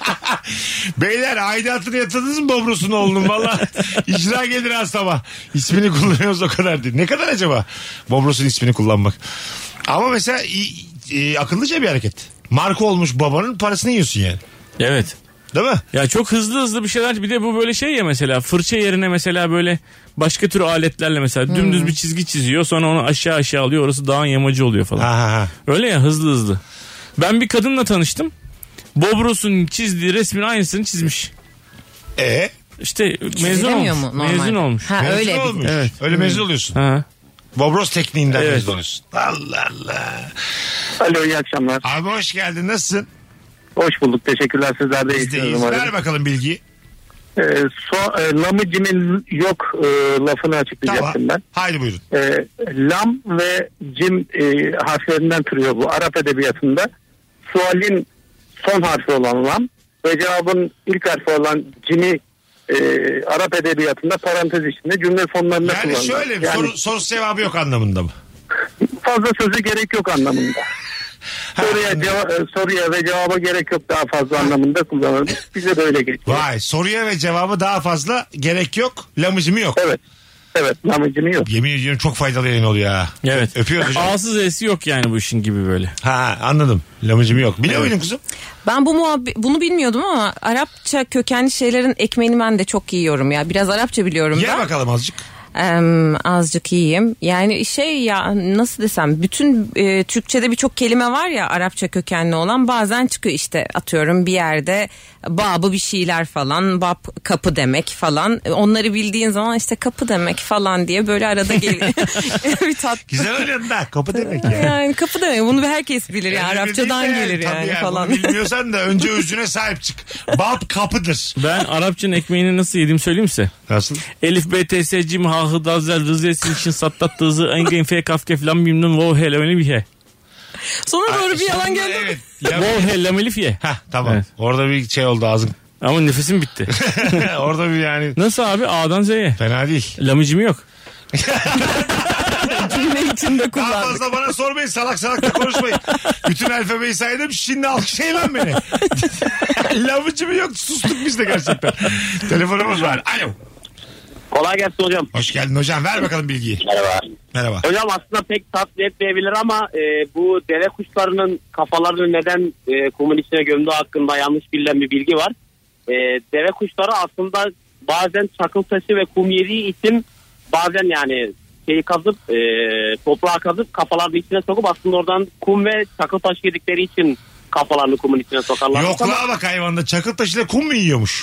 Beyler aidatını yatırdınız mı Bob Ross'un oğlunun? Valla icra gelir az sabah. İsmini kullanıyoruz o kadar değil. Ne kadar acaba Bob Ross'un ismini kullanmak? Ama mesela iyi- iyi, akıllıca bir hareket. Marka olmuş babanın parasını yiyorsun yani. Evet. Değil mi? Ya çok hızlı hızlı bir şeyler. Bir de bu böyle şey ya mesela fırça yerine mesela böyle başka tür aletlerle mesela dümdüz bir çizgi çiziyor. Sonra onu aşağı aşağı alıyor. Orası dağın yamacı oluyor falan. Ha, ha, ha. Öyle ya hızlı hızlı. Ben bir kadınla tanıştım. Bob Ross'un çizdiği resmin aynısını çizmiş. E İşte mezun Çizilemiyor olmuş. mu normal? Mezun olmuş. Ha mezun öyle. olmuş. Evet. Öyle mezun oluyorsun. Ha. Bob Ross tekniğinden Evet. mezun oluyorsun. Allah Allah. Alo iyi akşamlar. Abi hoş geldin. Nasılsın? Hoş bulduk. Teşekkürler. Sizler de Biz de iyiyiz. iyisiniz. Ver bakalım bilgiyi. Ee, so, e, lamı cimin yok e, lafını açıklayacaktım Tamam. ben. Haydi buyurun. E, lam ve cim e, harflerinden türüyor bu Arap edebiyatında. Sualin son harfi olan lam ve cevabın ilk harfi olan cimi e, Arap edebiyatında parantez içinde cümle sonlarında Yani kullanılır. şöyle Yani soru, sorusu cevabı yok anlamında mı? fazla söze gerek yok anlamında. Soruya, ceva- soruya ve cevaba gerek yok daha fazla anlamında kullanılır. Bize de öyle geçiyor. Vay, soruya ve cevabı daha fazla gerek yok. Lamıcımı yok. Evet. Evet lamıcını yok. Yemin ediyorum çok faydalı yayın oluyor ha. Evet. Öpüyoruz hocam. A'sız E'si yok yani bu işin gibi böyle. Ha anladım. Lamıcımı yok. Biliyor Evet. muydun kuzum? Ben bu muhabbe- bunu bilmiyordum ama Arapça kökenli şeylerin ekmeğini ben de çok yiyorum ya. Biraz Arapça biliyorum Ye ben. bakalım azıcık. Em, azıcık yiyeyim. Yani şey ya nasıl desem bütün e, Türkçe'de birçok kelime var ya Arapça kökenli olan bazen çıkıyor işte atıyorum bir yerde babı bir şeyler falan bab kapı demek falan onları bildiğin zaman işte kapı demek falan diye böyle arada geliyor. Bir tat. Güzel oynadın da. Kapı demek ya. Yani kapı demek bunu herkes bilir ya Öyle Arapçadan değil de, gelir tabii yani ya, falan. Bunu bilmiyorsan da önce özüne sahip çık. Bab kapıdır. Ben Arapçanın ekmeğini nasıl yediğimi söyleyeyim size. Nasıl? Elif, B, T, S, Cim, H, H, D, Z, R, Z, Sin, Şin, Sattat, Tızı, Engen, F, Kaf, Kef, Lam, Mim, Nun, Vav, He, Lameli, He. Sonra doğru bir yalan Sonunda geldi. Evet. Vav, He, Lameli, He. Hah tamam. Evet. Orada bir şey oldu ağzın. Ama nefesim bitti. Orada bir yani Nasıl abi? A'dan Z'ye. fena değil. Lamıcım yok. Cümle içinde Daha kullandık. fazla bana sormayın, salak salak da konuşmayın. Bütün alfabeyi saydım, şimdi alkışlayın lan beni. Lavıcı mı yok, sustuk biz de gerçekten. Telefonumuz var. Alo. Kolay gelsin hocam. Hoş geldin hocam, ver bakalım bilgiyi. Merhaba. Merhaba. Hocam aslında pek tatmin etmeyebilir ama e, bu deve kuşlarının kafalarını neden e, kumun içine gömdüğü hakkında yanlış bilinen bir bilgi var. E, deve kuşları aslında bazen çakıl taşı ve kum yediği için bazen yani şeyi kazıp e, toprağa kazıp kafalarını içine sokup aslında oradan kum ve çakıl taşı yedikleri için kafalarını kumun içine sokarlar. Yokluğa bak hayvanda, çakıl taşıyla kum mu yiyormuş?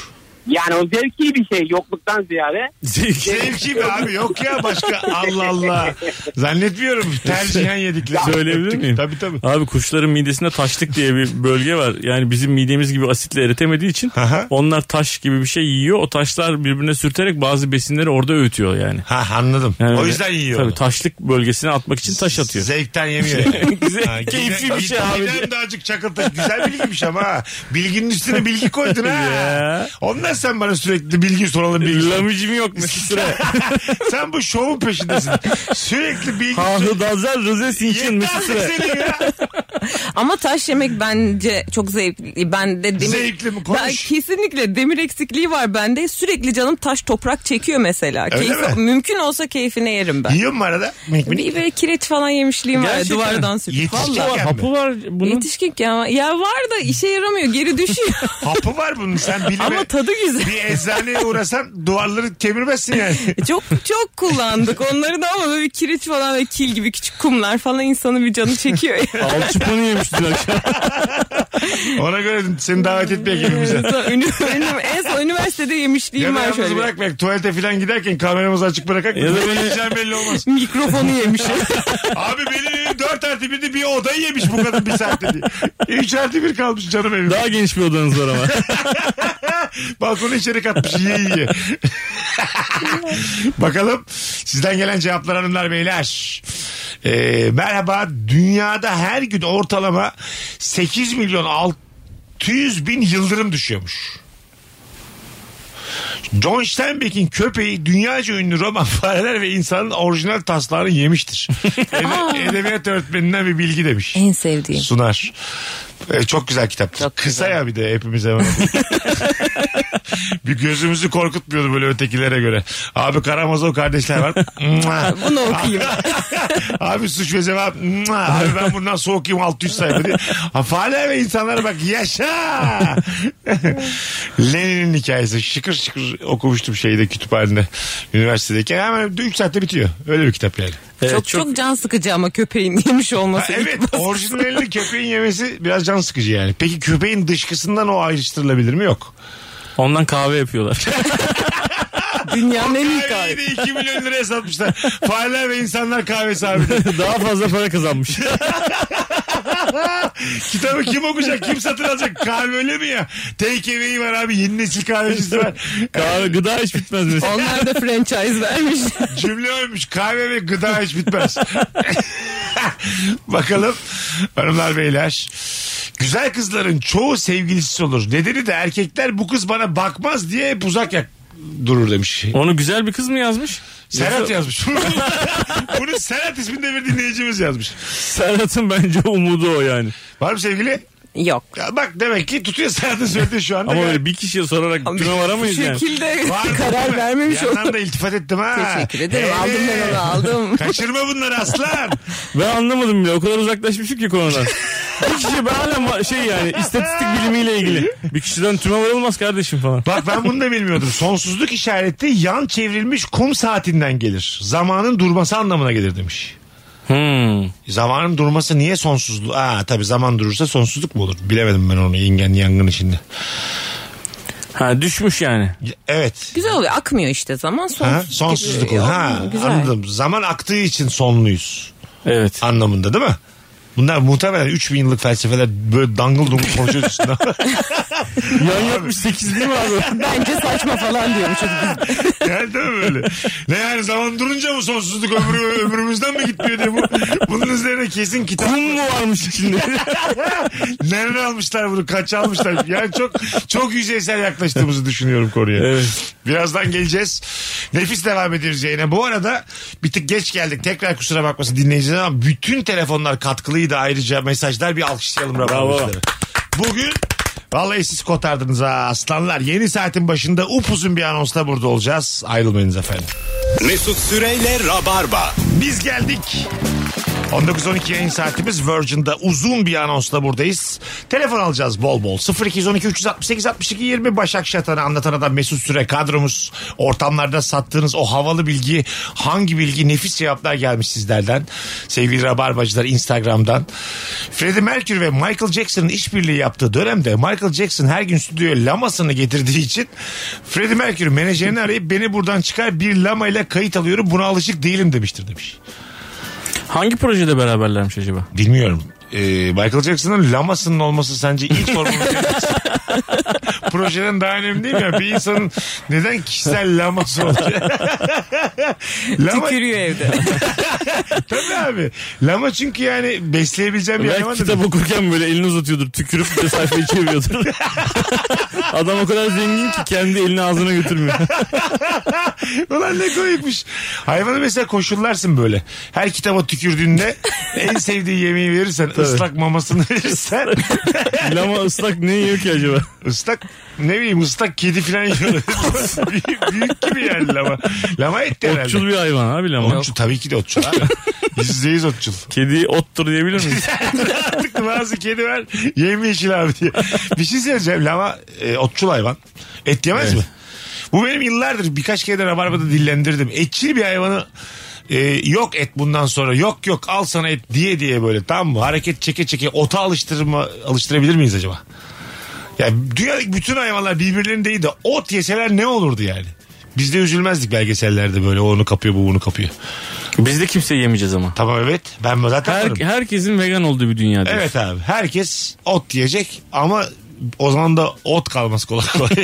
Yani o zevki bir şey, yokluktan ziyade. Zevki. Zevki mi abi? Yok ya başka. Allah Allah. Zannetmiyorum. Tercihen yedikleri. Söyleyebilir miyim? Tabii tabii. Abi kuşların midesinde taşlık diye bir bölge var. Yani bizim midemiz gibi asitle eritemediği için Aha. onlar taş gibi bir şey yiyor. O taşlar birbirine sürterek bazı besinleri orada öğütüyor yani. Ha anladım. Yani o öyle- yüzden yiyor. Tabii onu. taşlık bölgesine atmak için taş atıyor. Zevkten yemiyor. Güzel, Ha, keyifli gide- bir şey abi. gideden de azıcık çakıltı. Güzel bilgiymiş ama ha. Bilginin üstüne bilgi koydun ha. Ya. Ondan sen bana sürekli bilgi soralım bilgi soralım. Lamıcım yok Mesut Süre. Sen bu şovun peşindesin. Sürekli bilgi Hahı Dazel Rıze Sinçin Mesut Süre. senin ya. Ama taş yemek bence çok zevkli. Ben de demir, Zevkli mi? Konuş. Ben kesinlikle demir eksikliği var bende. Sürekli canım taş toprak çekiyor mesela. Öyle Keyif, mi? mümkün olsa keyfine yerim ben. Yiyor mu arada? Minik minik. Bir böyle kireç falan yemişliğim var Gerçekten. duvardan sürtüp. Yetişkin Vallahi. mi? Hapı var bunun. Yetişkin ya. Ya var da işe yaramıyor. Geri düşüyor. Hapı var bunun. Sen bilime. Ama tadı güzel. Bir eczaneye uğrasan duvarları kemirmezsin yani. Çok çok kullandık onları da ama böyle bir kireç falan ve kil gibi küçük kumlar falan insanın bir canı çekiyor. Alçıpanı yemiştin akşam. Ona göre seni davet etmeye gelin bize. Ünü- ünü- en son üniversitede yemişliğim Ya da var yalnız şöyle. bırakmayak. Tuvalete falan giderken kameramızı açık bırakak. Ya da Böyle böyle- yiyeceğim belli olmaz. Mikrofonu yemişim. Abi benim evim dört artı birde bir odayı yemiş bu kadın bir saatte diye. üç artı bir kalmış canım evim. Daha geniş bir odanız var ama. Balkona içeri katmış yiye yiye. Bakalım sizden gelen cevaplar hanımlar beyler. Ee, merhaba, dünyada her gün ortalama sekiz milyon altı yüz bin yıldırım düşüyormuş. John Steinbeck'in köpeği dünyaca ünlü roman Fareler ve İnsanın orijinal taslağını yemiştir. Ede- edebiyat öğretmeninden bir bilgi demiş. En sevdiğim. Sunar. Ee, çok güzel kitap. Çok Kısa güzel. ya bir de hepimiz hemen. Bir gözümüzü korkutmuyordu böyle ötekilere göre. Abi Karamazov kardeşler var. Bunu okuyayım. Abi suç ve cevap. Abi ben bundan soğukayım altı yüz sayfa diye. Ha, Fareler ve insanlara bak yaşa. Lenin'in hikayesi. Şıkır şıkır okumuştum şeyde kütüphanede. Üniversitedeyken hemen üç saatte bitiyor. Öyle bir kitap yani. Evet, çok, çok can sıkıcı ama köpeğin yemiş Ha, olması. evet orijinalini köpeğin yemesi biraz can sıkıcı yani. Peki köpeğin dışkısından o ayrıştırılabilir mi? Yok. Ondan kahve yapıyorlar. Dünyanın en iyi Kahveyi kahve. de iki milyon liraya satmışlar. Fareler ve insanlar kahvesi abi. Daha fazla para kazanmış. Kitabı kim okuyacak? Kim satın alacak? Kahve öyle mi ya? Take away var abi. Yeni nesil kahvecisi var. Kahve gıda hiç bitmez mesela. Onlar da franchise vermiş. Cümle oymuş. Kahve ve gıda hiç bitmez. Bakalım hanımlar beyler. Güzel kızların çoğu sevgilisi olur. Nedeni de erkekler bu kız bana bakmaz diye hep uzak yak durur demiş. Onu güzel bir kız mı yazmış? Serhat Yoksa- yazmış. Bunu Serhat isminde bir dinleyicimiz yazmış. Serhat'ın bence umudu o yani. Var mı sevgili? Yok. Ya bak demek ki tutuyor Serhat'ın söylediği şu anda. Ama Ya- böyle bir kişiye sorarak tüme Bu varamayız yani. şekilde Var mı? karar vermemiş Yandan oldum. da iltifat ettim ha. Teşekkür ederim. Evet. Aldım ben onu aldım. Kaçırma bunları aslan. Ben anlamadım bile. O kadar uzaklaşmışım ki konudan. Bir kişi ben hala ma- şey yani istatistik bilimiyle ilgili. Bir kişiden tüme varılmaz kardeşim falan. Bak ben bunu da bilmiyordum. Sonsuzluk işareti yan çevrilmiş kum saatinden gelir. Zamanın durması anlamına gelir demiş. Hmm. Zamanın durması niye sonsuzluk? Aa tabii zaman durursa sonsuzluk mu olur? Bilemedim ben onu ingen yangın içinde. Ha düşmüş yani. Evet. Güzel oluyor. Akmıyor işte zaman. Ha, Sonsuz sonsuzluk gibi. olur. Ha, Güzel. anladım. Zaman aktığı için sonluyuz. Evet. Anlamında değil mi? Bunlar muhtemelen üç bin yıllık felsefeler böyle dangıl dungul konuşuyoruz üstüne. Yan yatmış sekiz değil mi abi? Bence saçma falan diyormuş. Yani değil mi böyle? Ne yani zaman durunca mı sonsuzluk ömrü, ömrümüzden mi gitmiyor diye bu. Bunun üzerine kesin kitap. Kum mu varmış içinde? Nereden almışlar bunu? Kaç almışlar? Yani çok çok yüzeysel yaklaştığımızı düşünüyorum konuya. Evet. Birazdan geleceğiz. Nefis devam ediyoruz yine. Bu arada bir tık geç geldik. Tekrar kusura bakmasın dinleyiciler ama bütün telefonlar katkılıydı ayrıca mesajlar bir alkışlayalım Rabarbacıları. Bugün vallahi siz kotardınız ha aslanlar. Yeni saatin başında upuzun bir anonsla burada olacağız. Ayrılmayınız efendim. Mesut Süreyle Rabarba. Biz geldik. on dokuz on iki yayın saatimiz Virgin'da uzun bir anonsla buradayız. Telefon alacağız bol bol. sıfır iki on iki üç altı sekiz altmış iki yirmi Başak Şatan'ı anlatan adam Mesut Süre kadromuz. Ortamlarda sattığınız o havalı bilgi, hangi bilgi, nefis cevaplar gelmiş sizlerden. Sevgili Rabarbacılar Instagram'dan. Freddie Mercury ve Michael Jackson'ın işbirliği yaptığı dönemde Michael Jackson her gün stüdyoya lamasını getirdiği için Freddie Mercury menajerini arayıp beni buradan çıkar, bir lamayla kayıt alıyorum, buna alışık değilim demiştir demiş. Hangi projede beraberlermiş acaba? Bilmiyorum. Ee, Michael Jackson'ın lamasının olması sence ilk sorumluluk projeden daha önemli değil mi ya? Bir insanın neden kişisel laması olacak? Lama... Tükürüyor evde. Tabii abi. Lama çünkü yani besleyebileceğim bir hayvan. Belki kitap okurken böyle elini uzatıyordur. Tükürüp de sayfayı çeviriyordur. Adam o kadar zengin ki kendi elini ağzına götürmüyor. Ulan ne koymuş. Hayvanı mesela koşullarsın böyle. Her kitaba tükürdüğünde en sevdiği yemeği verirsen, tabii, ıslak mamasını verirsen. Lama ıslak ne yiyor ki acaba? Islak ne bileyim, ıslak kedi falan yiyor. büyük, büyük gibi yani lama. Lama etti herhalde. Otçul bir hayvan abi lama. Otçul, tabii ki de otçul abi. yüzde yüz otçul. Kedi ottur diyebilir miyiz? Artık bazı kedi var yemyeşil abi diye. Bir şey söyleyeceğim, lama e, otçul hayvan. Et yemez, evet, mi? Bu benim yıllardır birkaç kere de Rabarba'da dillendirdim. Etçil bir hayvanı e, yok et bundan sonra, yok yok al sana et diye diye böyle, tamam mı? Hareket çeke çeke ota alıştırma, alıştırabilir miyiz acaba? Yani dünyadaki bütün hayvanlar birbirlerini değil de ot yeseler ne olurdu yani? Biz de üzülmezdik belgesellerde böyle, o onu kapıyor bu bunu kapıyor. Biz de kimseyi yemeyeceğiz ama. Tamam, evet, ben zaten Her, herkesin vegan olduğu bir dünya. Evet abi, herkes ot yiyecek ama o zaman da ot kalmaz kolay kolay.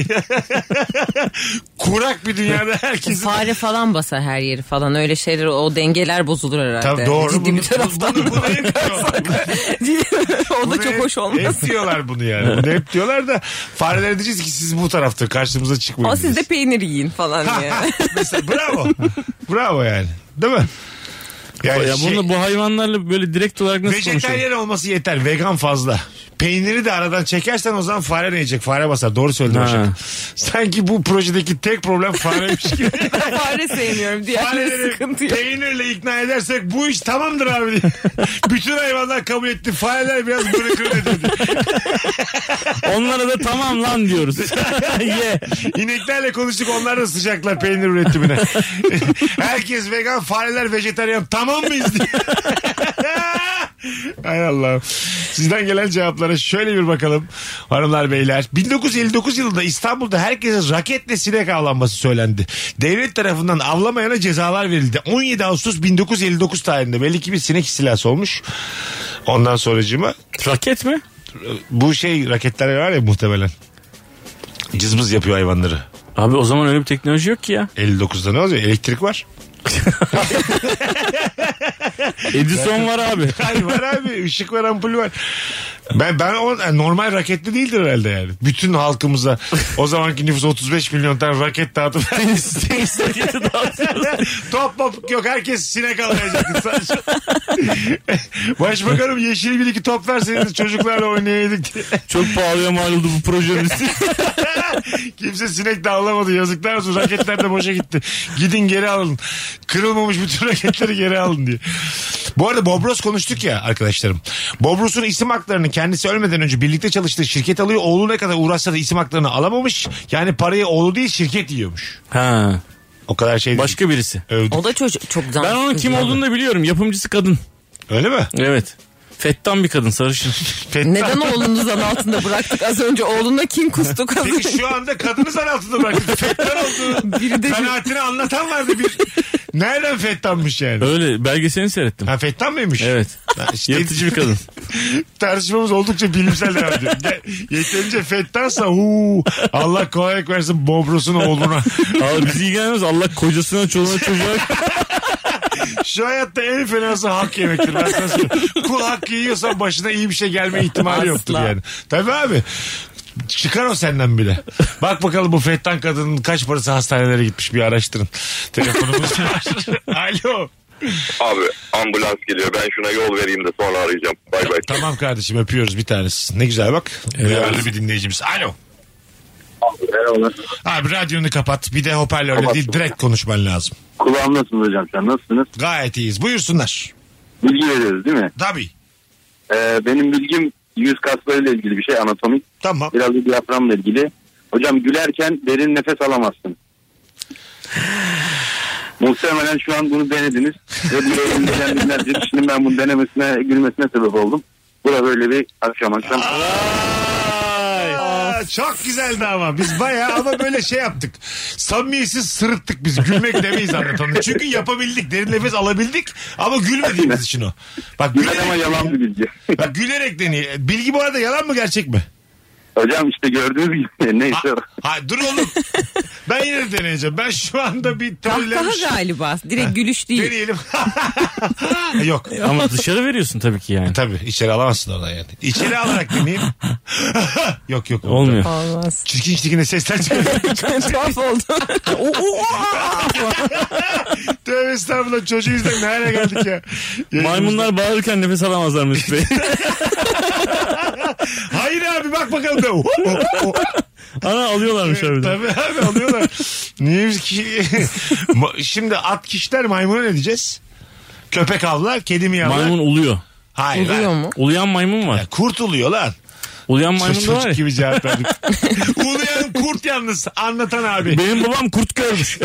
Kurak bir dünyada herkesin... Fare falan basar her yeri falan, öyle şeyler, o dengeler bozulur herhalde. Tabii doğru. Ciddi bunu, bir taraftan. Bunu, bunu hep diyorlar. O da çok hoş olmaz. Hep diyorlar bunu yani. Bunu hep diyorlar da fareler diyeceğiz ki siz bu tarafta karşımıza çıkmayın. O siz de peynir yiyin falan diye. Mesela bravo. Bravo yani. Değil mi? Yani ya şey, bunu bu hayvanlarla böyle direkt olarak nasıl konuşuyor? Vejetaryen olması yeter. Vegan fazla. Peyniri de aradan çekersen o zaman fare ne yiyecek? Fare basar. Doğru söyledin Başak. Sanki bu projedeki tek problem fareymiş gibi. Fare sevmiyorum. Diğerleri sıkıntı yok. Peynirle ikna edersek bu iş tamamdır abi diye. Bütün hayvanlar kabul etti. Fareler biraz bırakır dedi. Onlara da tamam lan diyoruz. yeah. İneklerle konuştuk. Onlar da sıcaklar peynir üretimine. Herkes vegan, fareler vejetaryen. Tamam mıyız diye. Hay Allah. Sizden gelen cevaplara şöyle bir bakalım hanımlar beyler. bin dokuz yüz elli dokuz yılında İstanbul'da herkese raketle sinek avlanması söylendi. Devlet tarafından avlamayana cezalar verildi. on yedi Ağustos bin dokuz yüz elli dokuz tarihinde belli ki bir sinek istilası olmuş. Ondan sonracığıma. Raket mi? Bu şey raketler var ya muhtemelen. Cızbız yapıyor hayvanları. Abi o zaman öyle bir teknoloji yok ki ya. elli dokuzda ne oluyor? Elektrik var. Edison var abi. Hayır var abi. Işık var, ampul var. Ben ben o yani normal raketli değildir herhalde yani. Bütün halkımıza o zamanki nüfus otuz beş milyon tane raket dağıtıp top top yok, herkes sinek avlayacak. Başbakanım yeşil bir iki top verseniz çocuklarla oynayaydık diye. Çok pahalıya mal oldu bu projenin. Kimse sinek de avlamadı, yazıklar olsun, raketler de boşa gitti. Gidin geri alın. Kırılmamış bütün raketleri geri alın diye. Bu arada Bobros konuştuk ya arkadaşlarım. Bobros'un isim haklarını kendisi ölmeden önce birlikte çalıştığı şirket alıyor. Oğlu ne kadar uğraşsa da isim haklarını alamamış. Yani parayı oğlu değil şirket yiyormuş. Ha. O kadar şey. Başka birisi. Övdük. O da çocuk çok zam. Ben onun kim olduğunu da biliyorum. Yapımcısı kadın. Öyle mi? Evet. Fettan bir kadın, sarışın. Fettan. Neden oğlunu zan altında bıraktık az önce? Oğluna kim kustuk az önce? Peki şu anda kadını zan altında bıraktık. Fettan olduğunu biri de kanaatini anlatan vardı bir. Nereden fettanmış yani? Öyle belgeselini seyrettim. Ha, fettan mıymış? Evet. İşte, yırtıcı bir kadın. Tartışmamız oldukça bilimsel devam ediyor. Yeterince fettansa huu, Allah kolaylık versin Bobros'un oğluna. Abi bizi ilgilenmez, Allah kocasına, çoluğuna, çocuğa. Şu hayatta en fenası hak yemektir. Ben sana söyleyeyim. Kul hakkı yiyorsan başına iyi bir şey gelme ihtimali Asla. yoktur yani. Tabii abi. Çıkar o senden bile. Bak bakalım bu fettan kadının kaç parası hastanelere gitmiş, bir araştırın. Telefonumuz var. Alo. Abi ambulans geliyor, ben şuna yol vereyim de sonra arayacağım. Bay bay. Tamam kardeşim, öpüyoruz bir tanesi. Ne güzel bak. Değerli bir dinleyicimiz. Alo. Merhabalar. Abi radyonu kapat. Bir de hoparlörle değil, direkt konuşman lazım. Kulağım nasıl hocam, sen nasılsınız? Gayet iyiyiz. Buyursunlar. Bilgi veriyoruz değil mi? Tabii. Ee, benim bilgim yüz kaslarıyla ilgili bir şey, anatomik. Tamam. Biraz da diyaframla ilgili. Hocam gülerken derin nefes alamazsın. Muhtemelen şu an bunu denediniz. Ve bu yayın gelen binlerce kişinin ben bunu denemesine, gülmesine sebep oldum. Bu da böyle bir akşam akşam. Aa, çok güzeldi ama biz bayağı ama böyle şey yaptık. Samimiyetsiz sırıttık biz. Gülmek demeyiz anlatalım. Çünkü yapabildik. Derin nefes alabildik ama gülmediğimiz için o. Bak gülerek, ama yalan bir bilgi. Bak gülerek deniyor. Bilgi bu arada yalan mı gerçek mi? Hocam işte gördüğünüz gibi neyse. Ha, ha, dur oğlum. Ben yine de deneyeceğim. Ben şu anda bir trollemiş. Kahkaha galiba. Direkt gülüş değil. Deneyelim. Yok. Ama dışarı veriyorsun tabii ki yani. Tabii içeri alamazsın oradan yani. İçeri alarak deneyeyim. yok yok. Olmuyor. Olmaz. Çirkin çirkin sesler çıkıyor. Tuhaf oldu. Tövbe estağfurullah, çocuğu yüzden nereye geldik ya? Maymunlar bağırırken nefes alamazlar Mesut Bey. Hayır abi bak bakalım da. Ana alıyorlarmış evet, harbiden. tabii abi alıyorlar. Niye ki? Şimdi at kişiler maymuna ne diyeceğiz? Köpek avlar, kedi mi yavlar? Maymun uluyor. Hayır. Uluyor mu? Uluyan maymun var. Ya, kurt uluyor lan. Uluyan maymun da Çocuk var ya. gibi cevap verdik. Uluyan kurt yalnız. Anlatan abi. Benim babam kurt görmüş.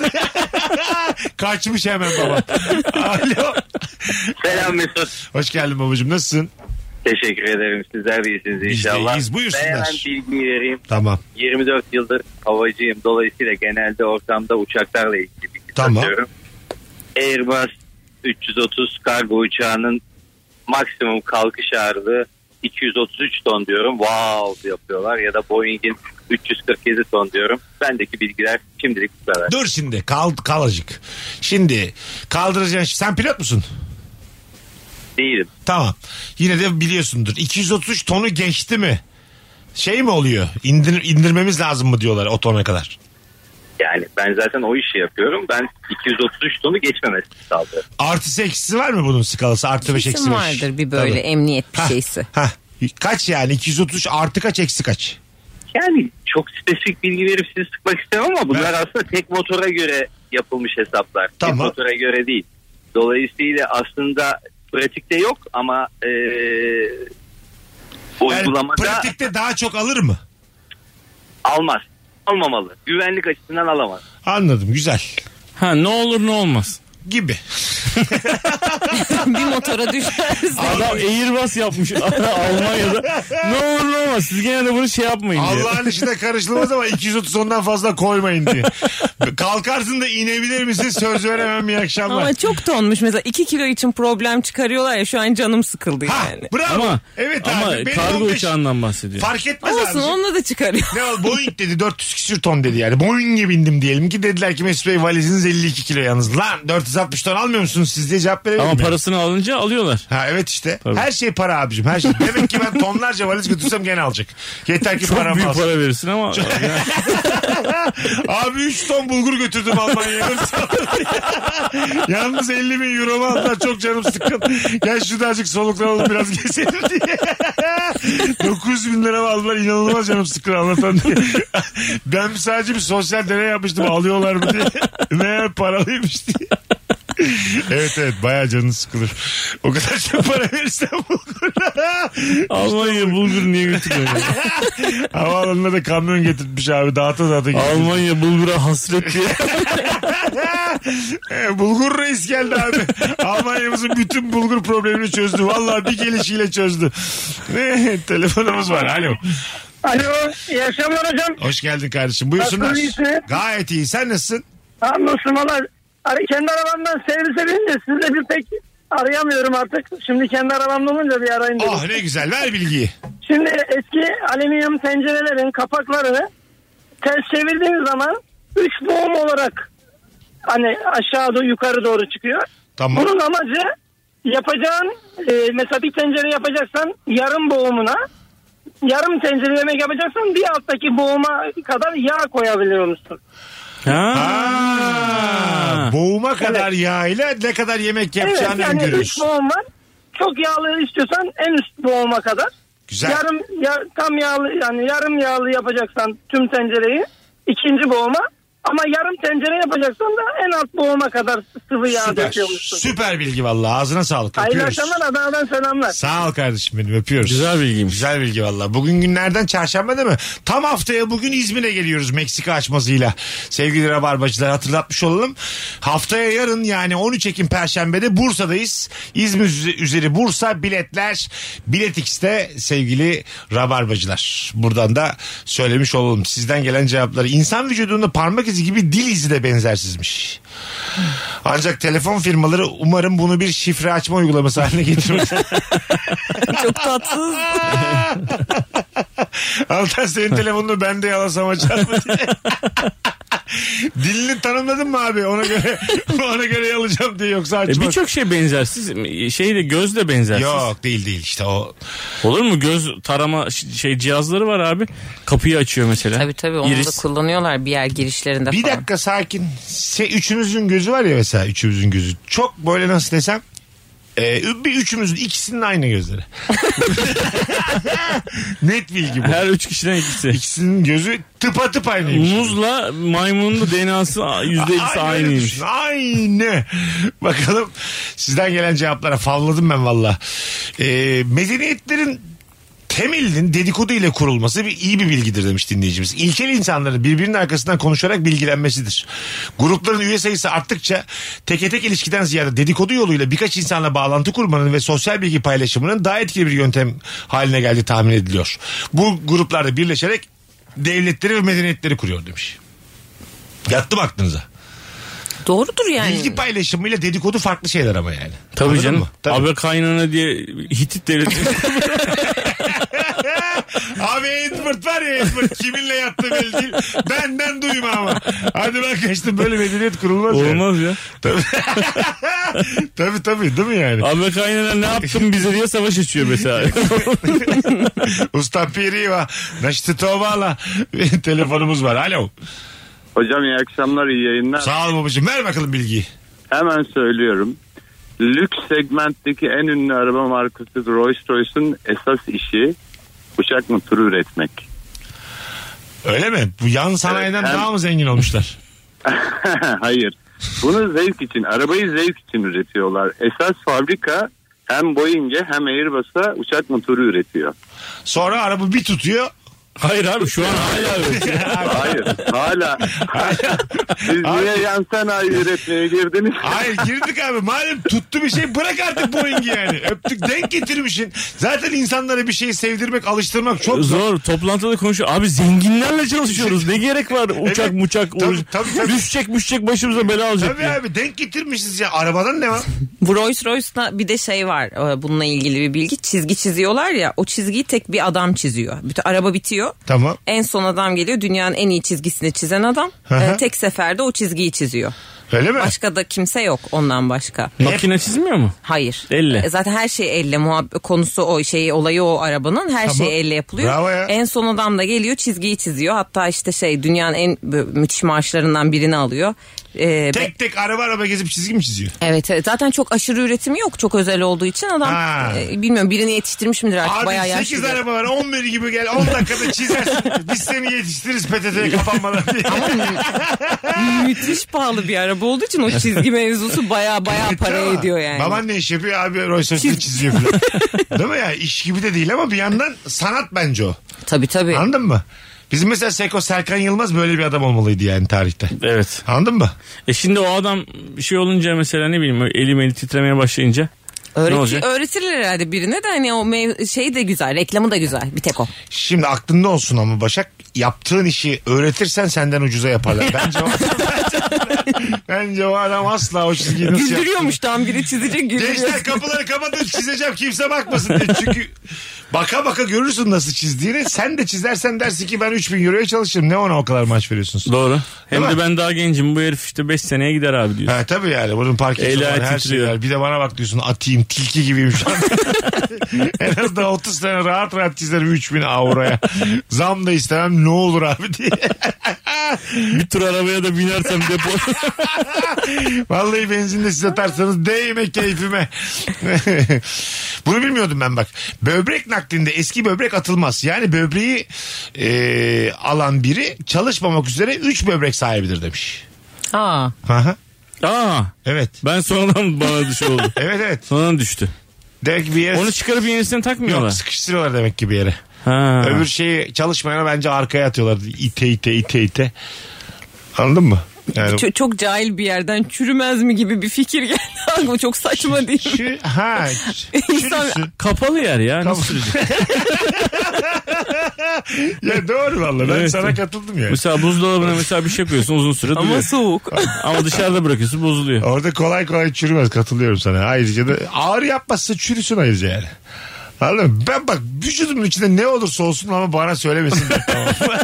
Kaçmış hemen baba. Alo. Selam Mesut. Hoş geldin babacığım. Nasılsın? Teşekkür ederim. Sizler de iyisiniz inşallah. iyiyiz. Buyursunlar. Ben hemen bilgi vereyim. Tamam. yirmi dört yıldır havacıyım. Dolayısıyla genelde ortamda uçaklarla ilgili bilgi Tamam. satıyorum. Airbus üç yüz otuz kargo uçağının maksimum kalkış ağırlığı iki yüz otuz üç ton diyorum. Wow yapıyorlar. Ya da Boeing'in üç yüz kırk yedi ton diyorum. Bendeki bilgiler şimdilik bu kadar. Dur şimdi kal, kalacık. Şimdi kaldıracaksın. Sen pilot musun? Değilim. Tamam. Yine de biliyorsundur. iki yüz otuz üç tonu geçti mi? Şey mi oluyor? İndir, indirmemiz lazım mı diyorlar o tona kadar? Yani ben zaten o işi yapıyorum. Ben iki yüz otuz üç tonu geçmemesini sağlıyorum. Artısı eksisi var mı bunun skalası? Artı beş eksi Kesin beş. vardır bir böyle Tabii. emniyet bir Hah, şeysi. hah. Kaç yani? iki yüz otuz üç artı kaç eksi kaç? Yani çok spesifik bilgi verip sizi sıkmak istemem ama bunlar evet. aslında tek motora göre yapılmış hesaplar. Tamam. Tek motora göre değil. Dolayısıyla aslında pratikte yok ama ee, uygulamada... Yani pratikte daha çok alır mı? Almaz. Almamalı. Güvenlik açısından alamaz. Anladım, güzel. Ha ne olur ne olmaz. Gibi. Bir motora düşersin. Adam Airbus yapmış Almanya'da. Ne olur ne olmaz. Siz gene de bunu şey yapmayın diye. Allah'ın işine karışılmaz ama iki yüz otuz ondan fazla koymayın diye. Kalkarsın da inebilir misin? Söz veremem, iyi akşamlar. Ama çok tonmuş mesela iki kilo için problem çıkarıyorlar ya, şu an canım sıkıldı ha, yani. Bravo. Ama, evet ama abi. kargo on beş uçağından bahsediyor. Fark etmez abi. Olsun, onunla da çıkarıyor. Ne oldu? Boeing dedi dört yüz küsür ton dedi yani. Boeing'e bindim diyelim ki, dediler ki Mesut Bey valiziniz elli iki kilo yalnız. Lan dört yüz altmış ton almıyor musunuz siz diye cevap verebilirim. Ama yani. parasını alınca alıyorlar. Ha evet işte. Tabii. Her şey para abicim. Her şey. Demek ki ben tonlarca valiz götürsem gene alacak. Yeter ki Çok param büyük alsın. para verirsin ama. Abi üç ton bulgur götürdüm Almanya'ya. Yalnız elli bin euro mu aldılar, çok canım sıkkın. Gel şurada azıcık soluklanalım biraz gezelim diye. dokuz bin lira mı aldılar, inanılmaz canım sıkkın anlatan diye. Ben sadece bir sosyal deney yapmıştım, alıyorlar mı diye. Meğer paralıymış diye. Evet evet bayağı canın sıkılır. O kadar çok para verirsen bulgurla. Almanya bulgur niye götürüyor? Havaalanına da kamyon getirtmiş abi, dağıta dağıta getirmiş. Almanya bulgura hasret diye. e, bulgur reis geldi abi. Almanya'mızın bütün bulgur problemini çözdü. Vallahi bir gelişiyle çözdü. Ne? Telefonumuz var. Alo. Alo. İyi akşamlar hocam. Hoş geldin kardeşim. Buyursunlar. Nasılsın? Gayet iyi. Sen nasılsın? Hamdolsun valla. Kendi arabamdan servise binince sizle bir pek arayamıyorum artık. Şimdi kendi arabamda olunca bir arayın dedim. Oh ne güzel, ver bilgiyi. Şimdi eski alüminyum tencerelerin kapaklarını ters çevirdiğiniz zaman üç boğum olarak hani aşağı doğru yukarı doğru çıkıyor. Tamam. Bunun amacı yapacağın e, mesela bir tencere yapacaksan yarım boğumuna, yarım tencere yemek yapacaksan bir alttaki boğuma kadar yağ koyabiliyor musun? Ha. Ha. Boğuma kadar evet. Yağ ile ne kadar yemek yapacağını evet, yani öngörüyorsun. üç boğum var. Çok yağlı istiyorsan en üst boğuma kadar. Güzel. Yarım ya, tam yağlı yani yarım yağlı yapacaksan tüm tencereyi ikinci boğuma, Ama yarım tencere yapacaksan da en alt boğuma kadar sıvı yağ Süper. döküyormuşsun. Süper bilgi vallahi. Ağzına sağlık. Hayırlı Öpüyoruz. akşamlar, Adana'dan selamlar. Sağ ol kardeşim benim, öpüyoruz. Güzel bilgiymiş. Güzel bilgi valla. Bugün günlerden çarşamba değil mi? Tam haftaya bugün İzmir'e geliyoruz Meksika açmasıyla. Sevgili Rabarbacılar, hatırlatmış olalım. Haftaya yarın yani on üç Ekim Perşembe'de Bursa'dayız. İzmir üzeri Bursa, biletler Bilet X'te sevgili Rabarbacılar. Buradan da söylemiş olalım. Sizden gelen cevapları. İnsan vücudunda parmak izi gibi dil izi de benzersizmiş. Ancak telefon firmaları umarım bunu bir şifre açma uygulaması haline getirmez. Çok tatsız. Altan, senin telefonunu ben de yalasam açar mı diye. Dilini tanımladın mı abi? Ona göre ona göre yalayacağım diye, yoksa açmaz. E Birçok şey benzersiz. Şey de göz de benzersiz. Yok, değil değil işte o. Olur mu? Göz tarama şey cihazları var abi. Kapıyı açıyor mesela. Tabii tabii, onu İris. da kullanıyorlar bir yer girişlerinde Bir falan. dakika sakin. Se, üçümüzün gözü var ya mesela, üçümüzün gözü. Çok böyle nasıl desem. Ee, bir üçümüzün ikisinin aynı gözleri. Net bilgi bu. Her üç kişiden ikisi. İkisinin gözü tıpatıp aynıymış. Muzla maymunun D N A'sı yüzde ikisi aynıymış. Aynı. Bakalım sizden gelen cevaplara. Favladım ben valla. Ee, medeniyetlerin temelinin dedikodu ile kurulması bir iyi bir bilgidir demiş dinleyicimiz. İlkel insanların birbirinin arkasından konuşarak bilgilenmesidir. Grupların üye sayısı arttıkça teke tek ilişkiden ziyade dedikodu yoluyla birkaç insanla bağlantı kurmanın ve sosyal bilgi paylaşımının daha etkili bir yöntem haline geldiği tahmin ediliyor. Bu gruplarda birleşerek devletleri ve medeniyetleri kuruyor demiş. Yattı mı aklınıza? Doğrudur yani. Bilgi paylaşımıyla dedikodu farklı şeyler ama yani. Tabii Anladın canım. mı? Tabii. Abi kaynana diye Hitit devleti. Abi Edward var ya, Edward kiminle yattı belli değil. Benden duyma ama. Hadi ben kaçtım, böyle medeniyet kurulmaz. Olmaz yani. ya. Tabii. tabii tabii değil mi yani? Abi kaynana ne yaptın bize diye savaş açıyor mesela. Usta Piriva. Naştı Tovala. Telefonumuz var. Alo. Hocam iyi akşamlar, iyi yayınlar. Sağ ol babacığım. Ver bakalım bilgiyi. Hemen söylüyorum. Lüks segmentteki en ünlü araba markası Rolls-Royce'un esas işi uçak motoru üretmek. Öyle mi? Bu yan sanayiden Evet, hem... daha mı zengin olmuşlar? Hayır. Bunu zevk için, arabayı zevk için üretiyorlar. Esas fabrika hem Boeing'e hem Airbus'a uçak motoru üretiyor. Sonra araba bir tutuyor. Hayır abi, şu an hala üretiyor. Hayır, hala. Siz niye yan sanayi üretmeye girdiniz? Hayır, girdik abi. Madem tuttu bir şey, bırak artık Boeing'i yani. Öptük, denk getirmişsin. Zaten insanlara bir şeyi sevdirmek, alıştırmak çok zor. Zor. Toplantıda konuşuyor. Abi zenginlerle çalışıyoruz. Ne gerek var uçak Evet. muçak. Tabii, uğraş- tabii, tabii. Düşecek müşecek başımıza bela alacak. Tabii ya. abi, denk getirmişsiniz ya. Arabadan ne var? Bu Rolls Royce'da bir de şey var, e, bununla ilgili bir bilgi. Çizgi çiziyorlar ya, o çizgiyi tek bir adam çiziyor. Bütün araba bitiyor. Tamam. En son adam geliyor, dünyanın en iyi çizgisini çizen adam. E, tek seferde o çizgiyi çiziyor. Öyle mi? Başka da kimse yok ondan başka. Makine çizmiyor mu? Hayır. Elle. E, Zaten her şey elle. Muhab- konusu o şey, olayı o arabanın. Her Tamam. şey elle yapılıyor. Bravo ya. En son adam da geliyor, çizgiyi çiziyor. Hatta işte şey, dünyanın en böyle müthiş maaşlarından birini alıyor. Ee, Tek tek araba araba gezip çizgi mi çiziyor? Evet, evet, zaten çok aşırı üretimi yok, çok özel olduğu için adam Ha. e, bilmiyorum, birini yetiştirmiş midir artık, bayağı Abi yaşlı. sekiz araba var, on bir gibi gel, on dakikada çizersin. Biz seni yetiştiririz P T T'ye kapanmadan diye. Müthiş pahalı bir araba olduğu için o çizgi mevzusu bayağı bayağı para Tamam. ediyor yani. Baban ne iş yapıyor? Abi Rolls-Royce'da çiziyor falan. Değil mi ya? İş gibi de değil ama bir yandan sanat bence o. Tabii tabii. Anladın mı? Bizim mesela Seko Serkan Yılmaz böyle bir adam olmalıydı yani tarihte. Evet. Anladın mı? E şimdi o adam bir şey olunca mesela, ne bileyim, elim eli titremeye başlayınca ne Öğreti, olacak? öğretirler herhalde birine de, hani o mev- şey de güzel, reklamı da güzel, bir tek o. Şimdi aklında olsun ama Başak, yaptığın işi öğretirsen senden ucuza yaparlar. Bence o, bence o adam asla o çizgiyi nasıl yaptı? Güldürüyormuş, tam biri çizecek, güldürüyor. Gençler kapıları kapatın, çizeceğim, kimse bakmasın diye. Çünkü baka baka görürsün nasıl çizdiğini. Sen de çizersen dersin ki ben üç bin euroya çalışırım. Ne ona o kadar maaş veriyorsunuz? Doğru. Hem Değil de mi? ben daha gencim, bu herif işte beş seneye gider abi diyor. Ha tabii yani, bunun parkesi Eli var, her şey titriyor. var. Bir de bana bak diyorsun, atayım, tilki gibiyim şu an. En azından otuz sene rahat rahat çizerim üç bin avroya. Zam da istemem, ne olur abi diye. Bir tur arabaya da binersem depo. Vallahi benzin de siz atarsanız değme keyfime. Bunu bilmiyordum ben bak. Böbrek naklinde eski böbrek atılmaz. Yani böbreği e, alan biri çalışmamak üzere üç böbrek sahibidir demiş. Aa. Aha. Aa. Evet. Ben sonradan bana düşü oldu. Evet evet. Sonradan düştü. Demek ki bir yere... Onu çıkarıp yenisini takmıyorlar. Yok, sıkıştırıyorlar demek ki bir yere. Ha. Öbür şeyi çalışmayana bence arkaya atıyorlar. İte ite ite ite. Anladın mı? Yani... Çok, çok cahil bir yerden çürümez mi gibi bir fikir geldi. Bu çok saçma değil mi? Şu, ha. İnsan... Kapalı yer ya. Nasıl sürecek? Ya doğru valla. Ben Evet. sana katıldım yani. Mesela buzdolabına mesela bir şey koyuyorsun uzun süre duruyor. Ama soğuk. Ama dışarıda bırakıyorsun bozuluyor. Orada kolay kolay çürümez. Katılıyorum sana. Ayrıca da ağrı yapmazsa çürüsün ayrıca yani. Anladın mı? Ben bak vücudumun içinde ne olursa olsun ama bana söylemesin. Tamam.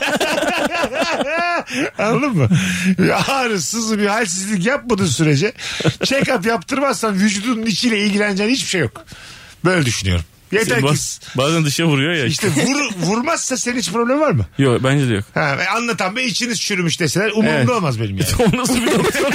Anladın mı? Bir ağrı, sızı, bir halsizlik yapmadığın sürece check-up yaptırmazsan vücudunun içiyle ilgileneceğin hiçbir şey yok. Böyle düşünüyorum. Yeter ki... Bazen dışa vuruyor ya. İşte vur, vurmazsa senin hiç problem var mı? Yok bence de yok. Ha, anlatan be içiniz çürümüş deseler umurumda evet. olmaz benim yani. O nasıl bir doktor?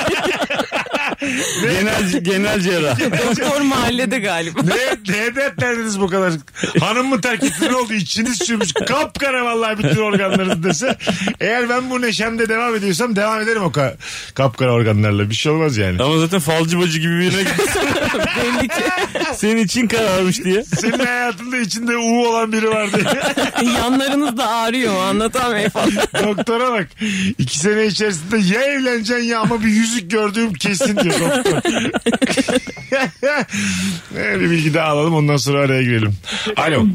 genel, genel cerrah. Doktor mahallede galiba. Ne, ne dertlerdiniz bu kadar? Hanım mı terk etti ne oldu? İçiniz çürümüş kapkara vallahi bütün organlarınız dese. Eğer ben bu neşemde devam ediyorsam devam ederim o ka- kapkara organlarla. Bir şey olmaz yani. Ama zaten falcı bacı gibi birine gitsin. Belli ki. Senin için kararmış diye. Senin hayatında içinde U olan biri vardı. Yanlarınız da ağrıyor anlatan beyefendi. Doktora bak. İki sene içerisinde ya evleneceksin ya ama bir yüzük gördüğüm kesin diyor doktor. Bir bilgi daha alalım ondan sonra araya girelim. Alo.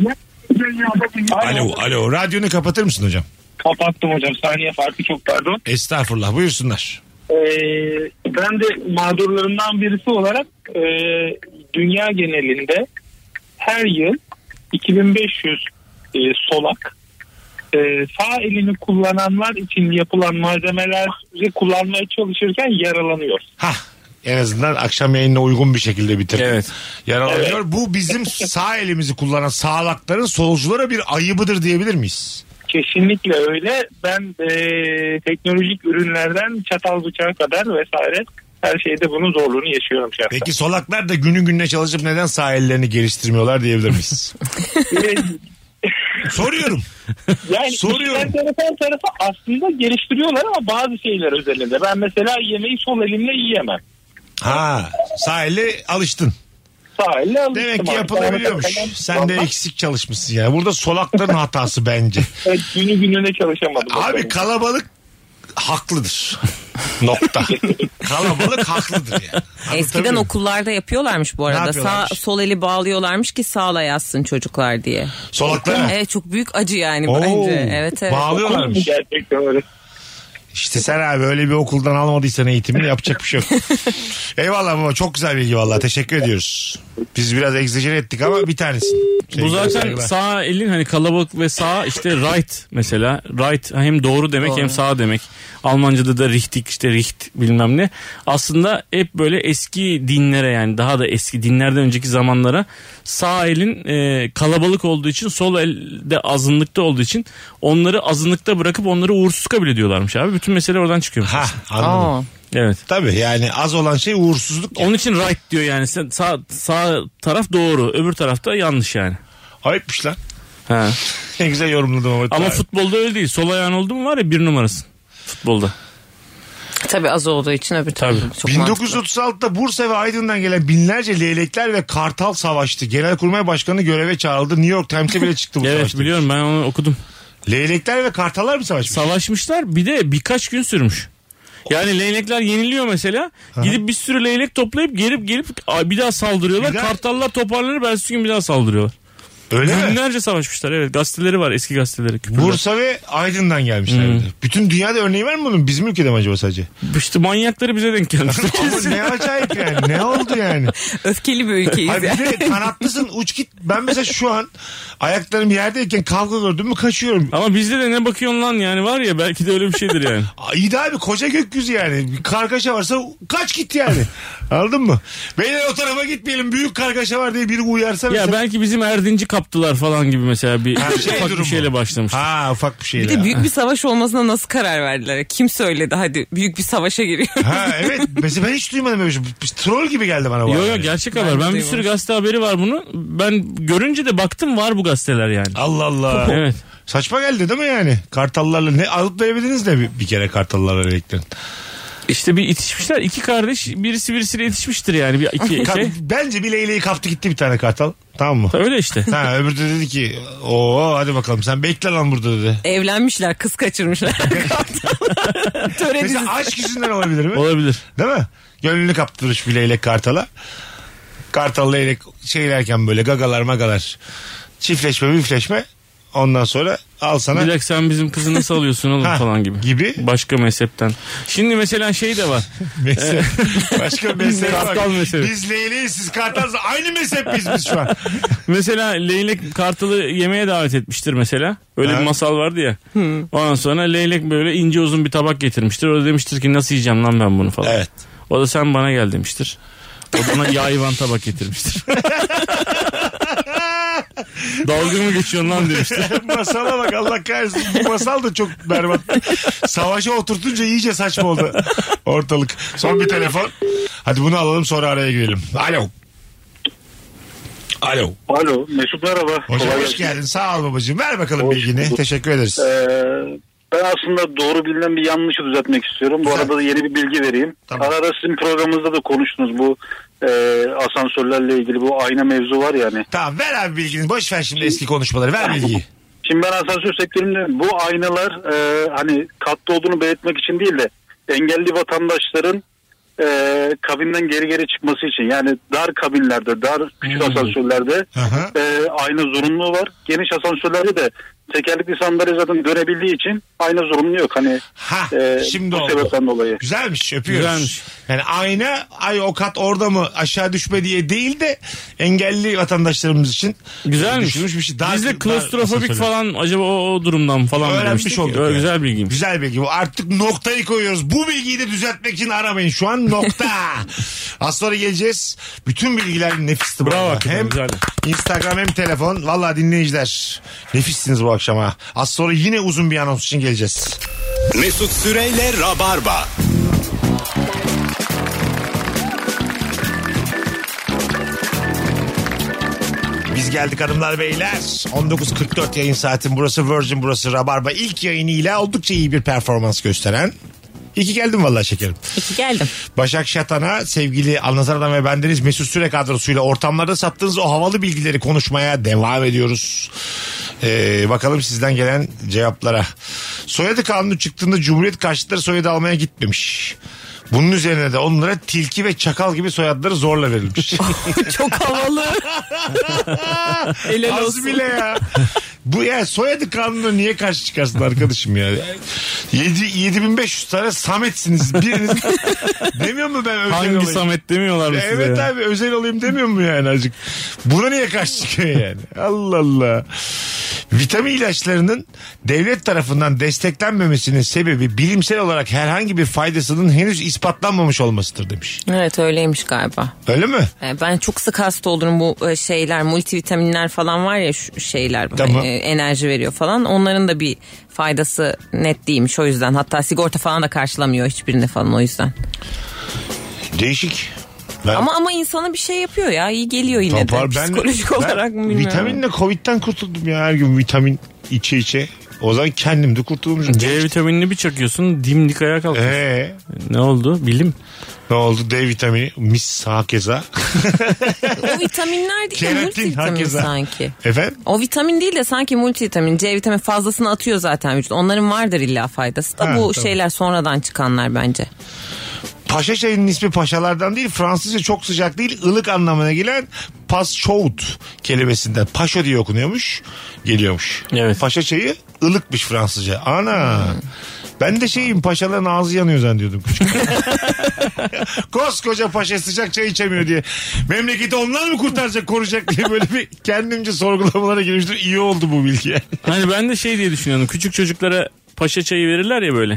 Alo, alo. Radyonu kapatır mısın hocam? Kapattım hocam. Saniye farkı çok pardon. Estağfurullah. Buyursunlar. Ee, ben de mağdurlarından birisi olarak e, dünya genelinde her yıl iki bin beş yüz e, solak e, sağ elini kullananlar için yapılan malzemeleri kullanmaya çalışırken yaralanıyor. Hah. En azından akşam yayınına uygun bir şekilde bitirdik. Evet. Yaralanıyor. Evet. Bu bizim sağ elimizi kullanan sağlakların solculara bir ayıbıdır diyebilir miyiz? Kesinlikle öyle. Ben e, teknolojik ürünlerden çatal bıçağa kadar vesaire her şeyde bunun zorluğunu yaşıyorum şahsen. Peki solaklar da günü gününe çalışıp neden sağ ellerini geliştirmiyorlar diyebilir miyiz? Soruyorum. Yani Soruyorum. tarafı tarafı aslında geliştiriyorlar ama bazı şeyler özelinde. Ben mesela yemeği sol elimle yiyemem. Ha, sağ elle alıştın. Sağ elle alıştım. Demek ki yapılabiliyormuş. Sen de eksik çalışmışsın yani. Burada solakların hatası bence. Evet, günü gününe çalışamadım. Abi kalabalık haklıdır. Nokta. Kalabalık haklıdır yani. Eskiden okullarda yapıyorlarmış bu arada. Sağ sol eli bağlıyorlarmış ki sağla yazsın çocuklar diye. Solaklara? Evet, çok büyük acı yani Oo, bence. Evet evet. Bağlıyorlarmış. Gerçekten öyle. İşte sen abi öyle bir okuldan almadıysan eğitimini yapacak bir şey yok. Eyvallah baba, çok güzel bilgi vallahi, teşekkür ediyoruz. Biz biraz egzajere ettik ama bir tanesin. Bu zaten sağ elin hani kalabalık ve sağ işte right mesela. Right hem doğru demek doğru. Hem sağ demek. Almanca'da da richtig işte richt bilmem ne. Aslında hep böyle eski dinlere yani daha da eski dinlerden önceki zamanlara sağ elin e, kalabalık olduğu için sol elde azınlıkta olduğu için onları azınlıkta bırakıp onları uğursuz kabul ediyorlarmış abi. Bütün mesele oradan çıkıyormuş. Ha anladım. Aa. Evet. Tabii yani az olan şey uğursuzluk. Yani. Onun için right diyor yani. Sağ, sağ taraf doğru, öbür tarafta yanlış yani. Ayıpmış lan. Ha. Ne güzel yorumladım ama. Ama futbolda öyle değil. Sol ayağın oldu mu var ya bir numarasın futbolda. Tabii az olduğu için öbür tarafı çok bin dokuz yüz otuz altıda mantıklı. Bursa ve Aydın'dan gelen binlerce leylekler ve kartal savaştı. Genelkurmay Başkanı göreve çağrıldı. New York Times'e bile çıktı bu evet, savaşta. Evet biliyorum, ben onu okudum. Leylekler ve kartallar mı savaşmış? Savaşmışlar, bir de birkaç gün sürmüş. Yani leylekler yeniliyor mesela. Aha. Gidip bir sürü leylek toplayıp gelip gelip bir daha saldırıyorlar. Bir daha... Kartallar toparlanır, belki gün bir daha saldırıyorlar. Öyle mi? Günlerce savaşmışlar, evet. Gazeteleri var, eski gazeteleri. Küpürler. Bursa ve Aydın'dan gelmişler. Hmm. Bütün dünyada örneği var mı bunun? Bizim ülkede mi acaba sadece? İşte manyakları bize denk gelmişler. Ama ne acayip yani. Ne oldu yani? Öfkeli bir ülkeyiz yani. Bir de kanatlısın, uç git. Ben mesela şu an ayaklarım yerdeyken kavga gördüm mü kaçıyorum. Ama bizde de ne bakıyorsun lan yani, var ya, belki de öyle bir şeydir yani. İyi de abi, koca gökyüzü yani. Bir kargaşa varsa kaç git yani. Anladın mı? Beyler o tarafa gitmeyelim, büyük kargaşa var diye biri uyarsa ya mesela. Belki bizim Erdinci kaptılar falan gibi mesela bir Ha, şey ufak durumu. bir şeyle başlamış. Ha ufak bir şeyle. Bir de büyük bir savaş olmasına nasıl karar verdiler? Kim söyledi hadi büyük bir savaşa giriyor. Ha evet mesela ben hiç duymadım böyle bir şey. Troll gibi geldi bana bu. Yok haber. yok gerçek haber. Ben, de bir sürü duymamışım. gazete haberi var bunu. Ben görünce de baktım var bu gazeteler yani. Allah Allah. Evet. Saçma geldi değil mi yani? Kartallarla ne alıp verebildiniz de bir, bir kere kartallarla eleklerin. İşte bir itişmişler. İki kardeş birisi birisiyle itişmiştir yani. Bir iki Ka- şey. Bence bir leyleği kaptı gitti bir tane kartal. Tamam mı? Öyle işte. Ha öbürü de dedi ki oo hadi bakalım sen bekle lan burada dedi. Evlenmişler, kız kaçırmışlar. Töre dizisi. Mesela aşk yüzünden olabilir mi? Olabilir. Değil mi? Gönlünü kaptırmış bir leylek kartala. Kartal leylek şeylerken böyle gagalar magalar. Çiftleşme müfleşme. Ondan sonra al sana. Bir dakika sen bizim kızı nasıl alıyorsun oğlum Ha, falan gibi. gibi. Başka mezhepten. Şimdi mesela şey de var. Mezhep. Başka mezhep var. Kartal mezhebi. Biz leyleğiz siz kartalsınız. Aynı mezhep biz biz şu an. Mesela leylek kartalı yemeğe davet etmiştir mesela. Öyle Ha. bir masal vardı ya. Ondan sonra leylek böyle ince uzun bir tabak getirmiştir. O da demiştir ki nasıl yiyeceğim lan ben bunu falan. Evet. O da sen bana gel demiştir. O da ona yayvan tabak getirmiştir. Dalga mı geçiyorsun lan demiştir. Masala bak Allah kahretsin. Bu masal da çok berbat. Savaşa oturtunca iyice saçma oldu ortalık. Son bir telefon. Hadi bunu alalım sonra araya girelim. Alo. Alo. Alo Mesut merhaba. Hocam Kolay hoş gelsin. geldin. Sağ ol babacığım. Ver bakalım Hoş bilgini. bulduk. Teşekkür ederiz. Ee, ben aslında doğru bilinen bir yanlışı düzeltmek istiyorum. Bu Güzel. arada da yeni bir bilgi vereyim. Tamam. Ara ara sizin programınızda da konuştunuz bu e, asansörlerle ilgili bu ayna mevzu var yani. Tamam ver abi bilgini. Boş ver şimdi eski konuşmaları. Ver bilgiyi. Şimdi ben asansör sektöründe bu aynalar e, hani katlı olduğunu belirtmek için değil de engelli vatandaşların e, kabinden geri geri çıkması için yani dar kabinlerde, dar küçük Hmm. asansörlerde Aha. e, ayna zorunluluğu var. Geniş asansörlerde de tekerlekli sandalye zaten dönebildiği için ayna zorunlu yok. Hani Ha, e, şimdi bu oldu. sebepten dolayı. Güzelmiş öpüyoruz. Güzelmiş. Yani ayna ay o kat orada mı aşağı düşme diye değil de engelli vatandaşlarımız için Güzelmiş. düşünmüş bir şey. Daha, Biz de daha klostrofobik asansörler. falan acaba o, o durumdan falan Öğrenmiş demiştik. olduk. Öyle yani. güzel bilgiymiş. Güzel bilgi. Bu artık noktayı koyuyoruz. Bu bilgiyi de düzeltmek için aramayın. Şu an nokta. Az sonra geleceğiz. Bütün bilgiler nefisti. bu Bravo, arada. hakikaten Hem güzel. Instagram hem telefon. Vallahi dinleyiciler nefissiniz bu akşam ha. Az sonra yine uzun bir anons için geleceğiz. Mesut Süreyle Rabarba. Biz geldik hanımlar beyler. on dokuz kırk dört yayın saatin burası Virgin burası Rabarba. İlk yayınıyla oldukça iyi bir performans gösteren. İki geldim vallahi şekerim. İki geldim. Başak Şatan'a sevgili Anlatan Adam ve bendeniz Mesut Süre kadrosuyla ortamlarda sattığınız o havalı bilgileri konuşmaya devam ediyoruz. Ee, bakalım sizden gelen cevaplara. Soyadı kanunu çıktığında Cumhuriyet karşıtları soyadı almaya gitmemiş. Bunun üzerine de onlara tilki ve çakal gibi soyadları zorla verilmiş. Çok havalı. Helal Az olsun. bile ya. Bu ya soyadı kanununa niye karşı çıkarsın arkadaşım ya? yedi bin beş yüz tane Samet'siniz. Biriniz demiyor mu ben özel Hangi olayım? Samet demiyorlar mı size Evet ya? abi özel olayım demiyor mu yani azıcık? Buna niye karşı çıkıyor yani? Allah Allah. Vitamin ilaçlarının devlet tarafından desteklenmemesinin sebebi bilimsel olarak herhangi bir faydasının henüz ispatlanmamış olmasıdır demiş. Evet öyleymiş galiba. Öyle mi? E, Ben çok sık hasta olurum bu e, şeyler multivitaminler falan var ya şu şeyler Tamam. e, enerji veriyor falan onların da bir faydası net değilmiş o yüzden hatta sigorta falan da karşılamıyor hiçbirinde falan o yüzden. Değişik. Ben... Ama ama insana bir şey yapıyor ya iyi geliyor yine Tapar, de ben- psikolojik ben olarak mı bilmiyorum. Vitaminle Covid'den kurtuldum ya her gün vitamin içe içe. O zaman kendim de kurtulmuşum. C vitaminini bir çakıyorsun dimdik ayağa kalkıyorsun. Ee, Ne oldu? Bilim. ne oldu? D vitamini mis hakeza. O vitaminler değil de Keratin multivitamin hakeza. sanki. Efendim? O vitamin değil de sanki multivitamin. C vitamin fazlasını atıyor zaten vücut. Onların vardır illa faydası da Ha, bu tamam. şeyler sonradan çıkanlar bence. Paşa çayının ismi paşalardan değil, Fransızca çok sıcak değil, ılık anlamına gelen pas chaud kelimesinden. Paşo diye okunuyormuş, geliyormuş. Evet. Paşa çayı ılıkmış Fransızca. Ana. Ben de şeyim, paşaların ağzı yanıyor zannediyordum küçük. Koskoca paşa sıcak çay içemiyor diye. Memleketi onlar mı kurtaracak, koruyacak diye böyle bir kendimce sorgulamalara girmiştim. İyi oldu bu bilgi. Hani ben de şey diye düşünüyorum. Küçük çocuklara paşa çayı verirler ya böyle.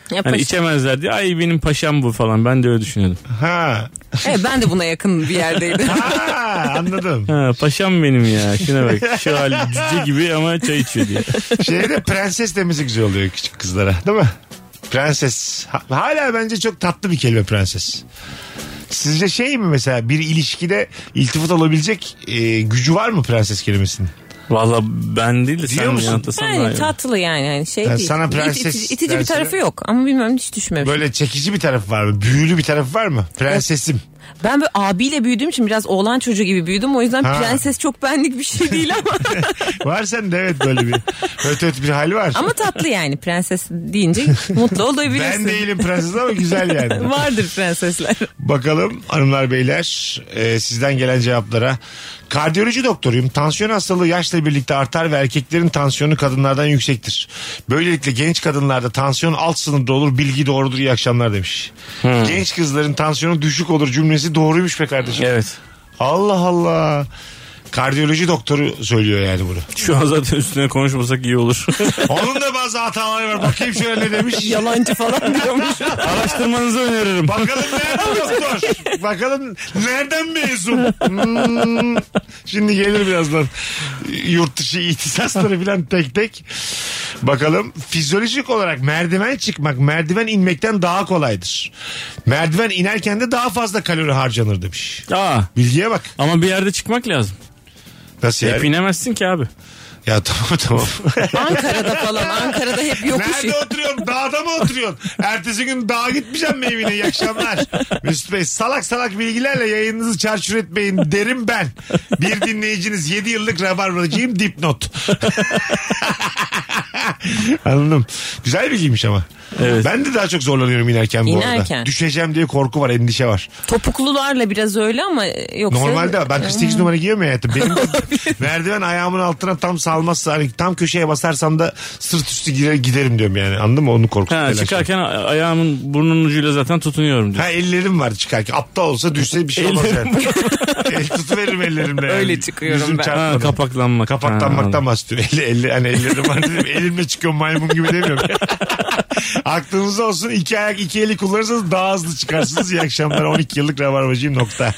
Hani paşa. içemezler diye ay benim paşam bu falan, ben de öyle düşünüyordum. Ha. Evet, ben de buna yakın bir yerdeydim. Ha, anladım. Ha, paşam benim ya, şuna bak şu hali cüce gibi ama çay içiyor diye. Şeyde prenses demesi güzel oluyor küçük kızlara, değil mi? Prenses. Hala bence çok tatlı bir kelime prenses. Sizce şey mi mesela, bir ilişkide iltifat olabilecek e, gücü var mı prenses kelimesinin? Valla ben değil de Diyor sen musun? yanıtlasan daha Yani iyi. tatlı yani, yani şey Yani değil. sana prenses İtici, itici bir derse- tarafı yok ama bilmem, hiç düşmemişim. Böyle çekici bir tarafı var mı? Büyülü bir tarafı var mı? Prensesim. Ben böyle abiyle büyüdüğüm için biraz oğlan çocuğu gibi büyüdüm. O yüzden Ha. prenses çok benlik bir şey değil ama. Var sende evet böyle bir öt öt bir hal var. Ama tatlı yani, prenses deyince mutlu olabilirsin. Ben değilim prenses ama güzel yani. Vardır prensesler. Bakalım hanımlar beyler e, sizden gelen cevaplara. Kardiyoloji doktoruyum. Tansiyon hastalığı yaşla birlikte artar ve erkeklerin tansiyonu kadınlardan yüksektir. Böylelikle genç kadınlarda tansiyon alt sınırda olur. Bilgi doğrudur, iyi akşamlar demiş. Hmm. Genç kızların tansiyonu düşük olur cümlesi doğruymuş be kardeşim. Evet. Allah Allah. Kardiyoloji doktoru söylüyor yani bunu. Şu an zaten üstüne konuşmasak iyi olur. Onun da bazı hataları var. Bakayım şöyle ne demiş. Yalancı falan diyormuş. Araştırmanızı öneririm. Bakalım nereden doktor? Bakalım nereden mezun? Hmm. Şimdi gelir birazdan. Yurt dışı ihtisasları falan tek tek. Bakalım fizyolojik olarak merdiven çıkmak merdiven inmekten daha kolaydır. Merdiven inerken de daha fazla kalori harcanır demiş. Aa. Bilgiye bak. Ama bir yerde çıkmak lazım. Nasıl yani? Hep inemezsin ki abi. Ya tamam tamam. Ankara'da falan. Ankara'da hep yokuş. Nerede oturuyorsun? Dağda mı oturuyorsun? Ertesi gün dağa gitmeyeceğim mi evine? İyi akşamlar. Mesut Bey, salak salak bilgilerle yayınınızı çarçur etmeyin derim ben. Bir dinleyiciniz, yedi yıllık rabarbacıyım, dipnot. Anladım. Güzel bilgiymiş ama. Evet. Ben de daha çok zorlanıyorum inerken bu İnerken. arada. Düşeceğim diye korku var, endişe var. Topuklularla biraz öyle ama yoksa... Normalde ben kırk sekiz numara giyiyorum ya hayatım. Benim de merdiven ayağımın altına tam salmazsa, hani tam köşeye basarsam da sırt üstü gider, giderim diyorum yani. Anladın mı? Onu korkusu. Ha, çıkarken ayağımın burnunun ucuyla zaten tutunuyorum diyor. Ha, ellerim var çıkarken. Aptal olsa düşse bir şey olmaz yani. El tutuveririm ellerimle. Yani. Öyle çıkıyorum Yüzüm ben. çarpmadan. Ha, kapaklanmak. Kapaklanmaktan bahsediyorum. Eli, eli, hani ellerim var dedim. Elimle çıkıyorum maymun gibi demiyorum. Aklınızda olsun, iki ayak iki eli kullanırsanız daha hızlı çıkarsınız. İyi akşamlar, on iki yıllık rabarbacıyım nokta.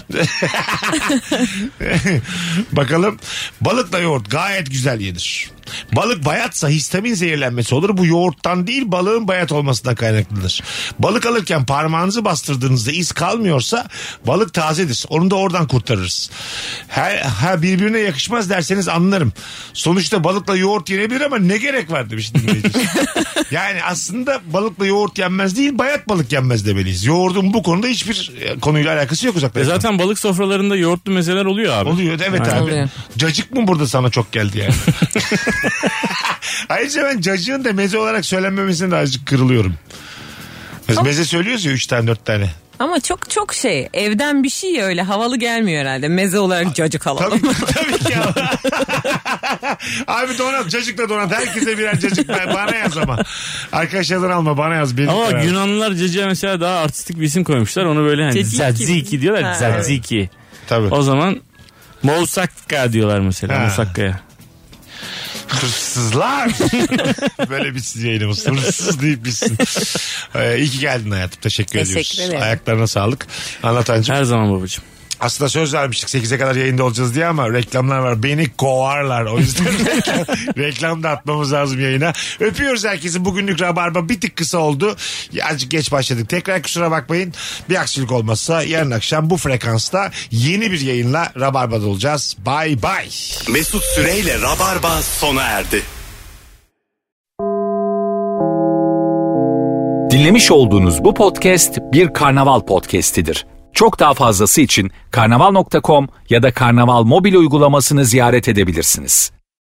Bakalım, balıkla yoğurt gayet güzel yenir. Balık bayatsa histamin zehirlenmesi olur. Bu yoğurttan değil, balığın bayat olmasından kaynaklıdır. Balık alırken parmağınızı bastırdığınızda iz kalmıyorsa balık tazedir. Onu da oradan kurtarırız. Ha, ha birbirine yakışmaz derseniz anlarım. Sonuçta balıkla yoğurt yenebilir ama ne gerek var demiş dinleyiciler. Yani aslında balıkla yoğurt yenmez değil, bayat balık yenmez demeliyiz. Yoğurdun bu konuda hiçbir konuyla alakası yok uzaktan. E zaten balık sofralarında yoğurtlu mezeler oluyor abi. Oluyor evet Aynen. abi. Oluyor. Cacık mı burada sana çok geldi yani? Ayrıca ben cacığın da meze olarak söylenmemesine de azıcık kırılıyorum. Biz meze söylüyoruz ya üç tane dört tane. Ama çok çok şey, evden bir şey ya, öyle havalı gelmiyor herhalde. Meze olarak cacık alalım. Tabii, tabii ki ya. Abi donat, cacıkla donat. Herkese birer cacık. Bana yaz ama. Arkadaşlardan alma, bana yaz. Benim Ama kadar. Yunanlılar cacığa mesela daha artistik bir isim koymuşlar. Onu böyle hani Caciki. tzatziki diyorlar. Ha, Tzatziki. Tabii. O zaman moussaka diyorlar mesela. Ha. Moussaka'ya. Hırsızlar. Böyle bitsin yayınımız. Hırsız deyip bitsin. Ee, iyi ki geldin hayatım. Teşekkür, Teşekkür ediyoruz. ederim. Ayaklarına sağlık. Anlatancığım. Her zaman babacığım. Aslında söz vermiştik sekize kadar yayında olacağız diye ama reklamlar var. Beni kovarlar. O yüzden reklam, reklam da atmamız lazım yayına. Öpüyoruz herkesi. Bugünlük Rabarba bir tık kısa oldu. Azıcık geç başladık. Tekrar kusura bakmayın. Bir aksilik olmazsa yarın akşam bu frekansta yeni bir yayınla Rabarba'da olacağız. Bye bye. Mesut Süreyle Rabarba sona erdi. Dinlemiş olduğunuz bu podcast bir karnaval podcastidir. Çok daha fazlası için karnaval nokta com ya da karnaval mobil uygulamasını ziyaret edebilirsiniz.